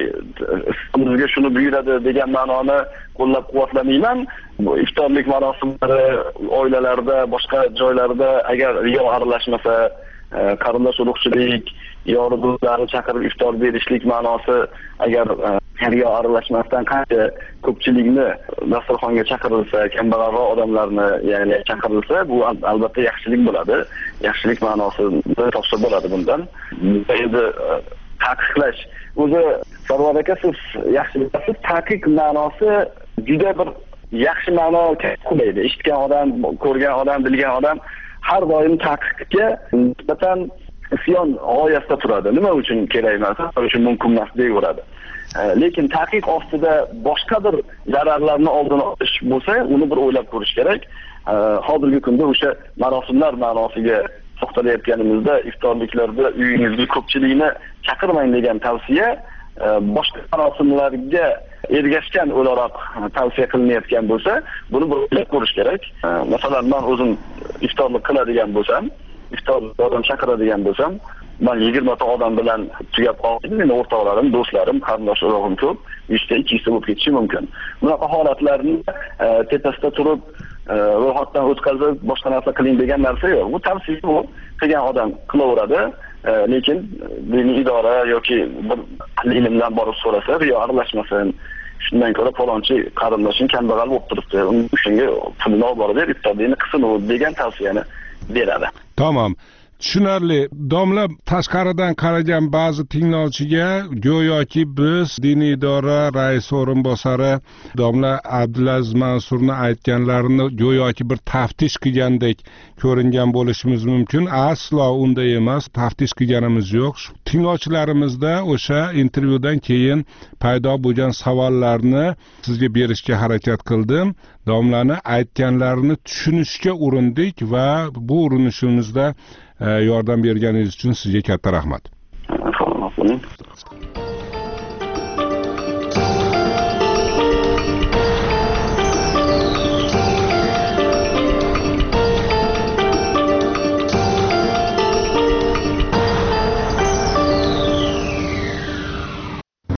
bizga shuni buyuradi degan ma'noni qo'llab-quvvatlamayman. Bu iftorlik marosimlari oilalarda, boshqa joylarda agar riyo aralashmasa, qarindosh urug'chilik, yori-do'stlarni chaqirib iftor berishlik ma'nosi agar riyo aralashmasdan qancha ko'pchilikni dasturxonga chaqirilsa, kambag'alroq odamlarni ya'ni chaqirilsa, bu albatta yaxshilik bo'ladi. Yaxshilik ma'nosini topsa bo'ladi bundan. Endi taqiqlash o'zi Sarvar aka, siz yaxshi bilasiz, taqiq ma'nosi juda bir yaxshi ma'no kelmaydi. Eshitgan odam, ko'rgan odam, bilgan odam har doim taqiqga nisbatan isyon g'oyasida turadi. Nima uchun kerak emas, nima uchun mumkin emas deyveradi. Lekin taqiq ostida boshqa bir zararlarni oldini olish bo'lsa, uni bir o'ylab ko'rish kerak. Hozirgi kunda o'sha marosimlar ma'nosiga to'xtalayotganimizda, iftorliklarda uyingizga ko'pchilikni chaqirmang degan tavsiya boshqa marosimlarga ergashgan o'laroq tavsiya qilinayotgan bo'lsa, buni bir o'ylab ko'rish kerak. Masalan, men o'zim iftorlik qiladigan bo'lsam, iftorlik odam chaqiradigan bo'lsam, men yigirma ta odam bilan tugab qoldim. Meni o'rtoqlarim, do'stlarim, qarindosh urug'im ko'p, yuzta, ikkita bo'lib ketishi mumkin. Bunaqa holatlarni tepasida turib ro'yxatdan o'tkazib boshqa narsa qiling degan narsa yo'q. Bu tavsiya bu qilgan odam qilaveradi. Lekin diniy idora yoki bir ilmdan borib so'rasa, riyo aralashmasin. Shundan ko'ra falonchi qarindoshing kambag'al bo'lib turibdi, shunga pulni olib borib ber, iftor dini qilsin u degan tavsiyani beradi. Tamam. Tushunarli. Domla tashqaridan qaragan ba'zi tinglovchiga go'yoki biz diniy idora rais o'rinbosari domla Abdulaziz Mansurni aytganlarini go'yoki bir taftish qilgandek ko'ringan bo'lishimiz mumkin. Aslo unday emas. Taftish qilganimiz yo'q. Tinglovchilarimizda o'sha intervyudan keyin paydo bo'lgan savollarni sizga berishga harakat qildim. Domlani aytganlarini tushunishga urindik va bu urinishimizda yordam berganingiz uchun sizga katta rahmat.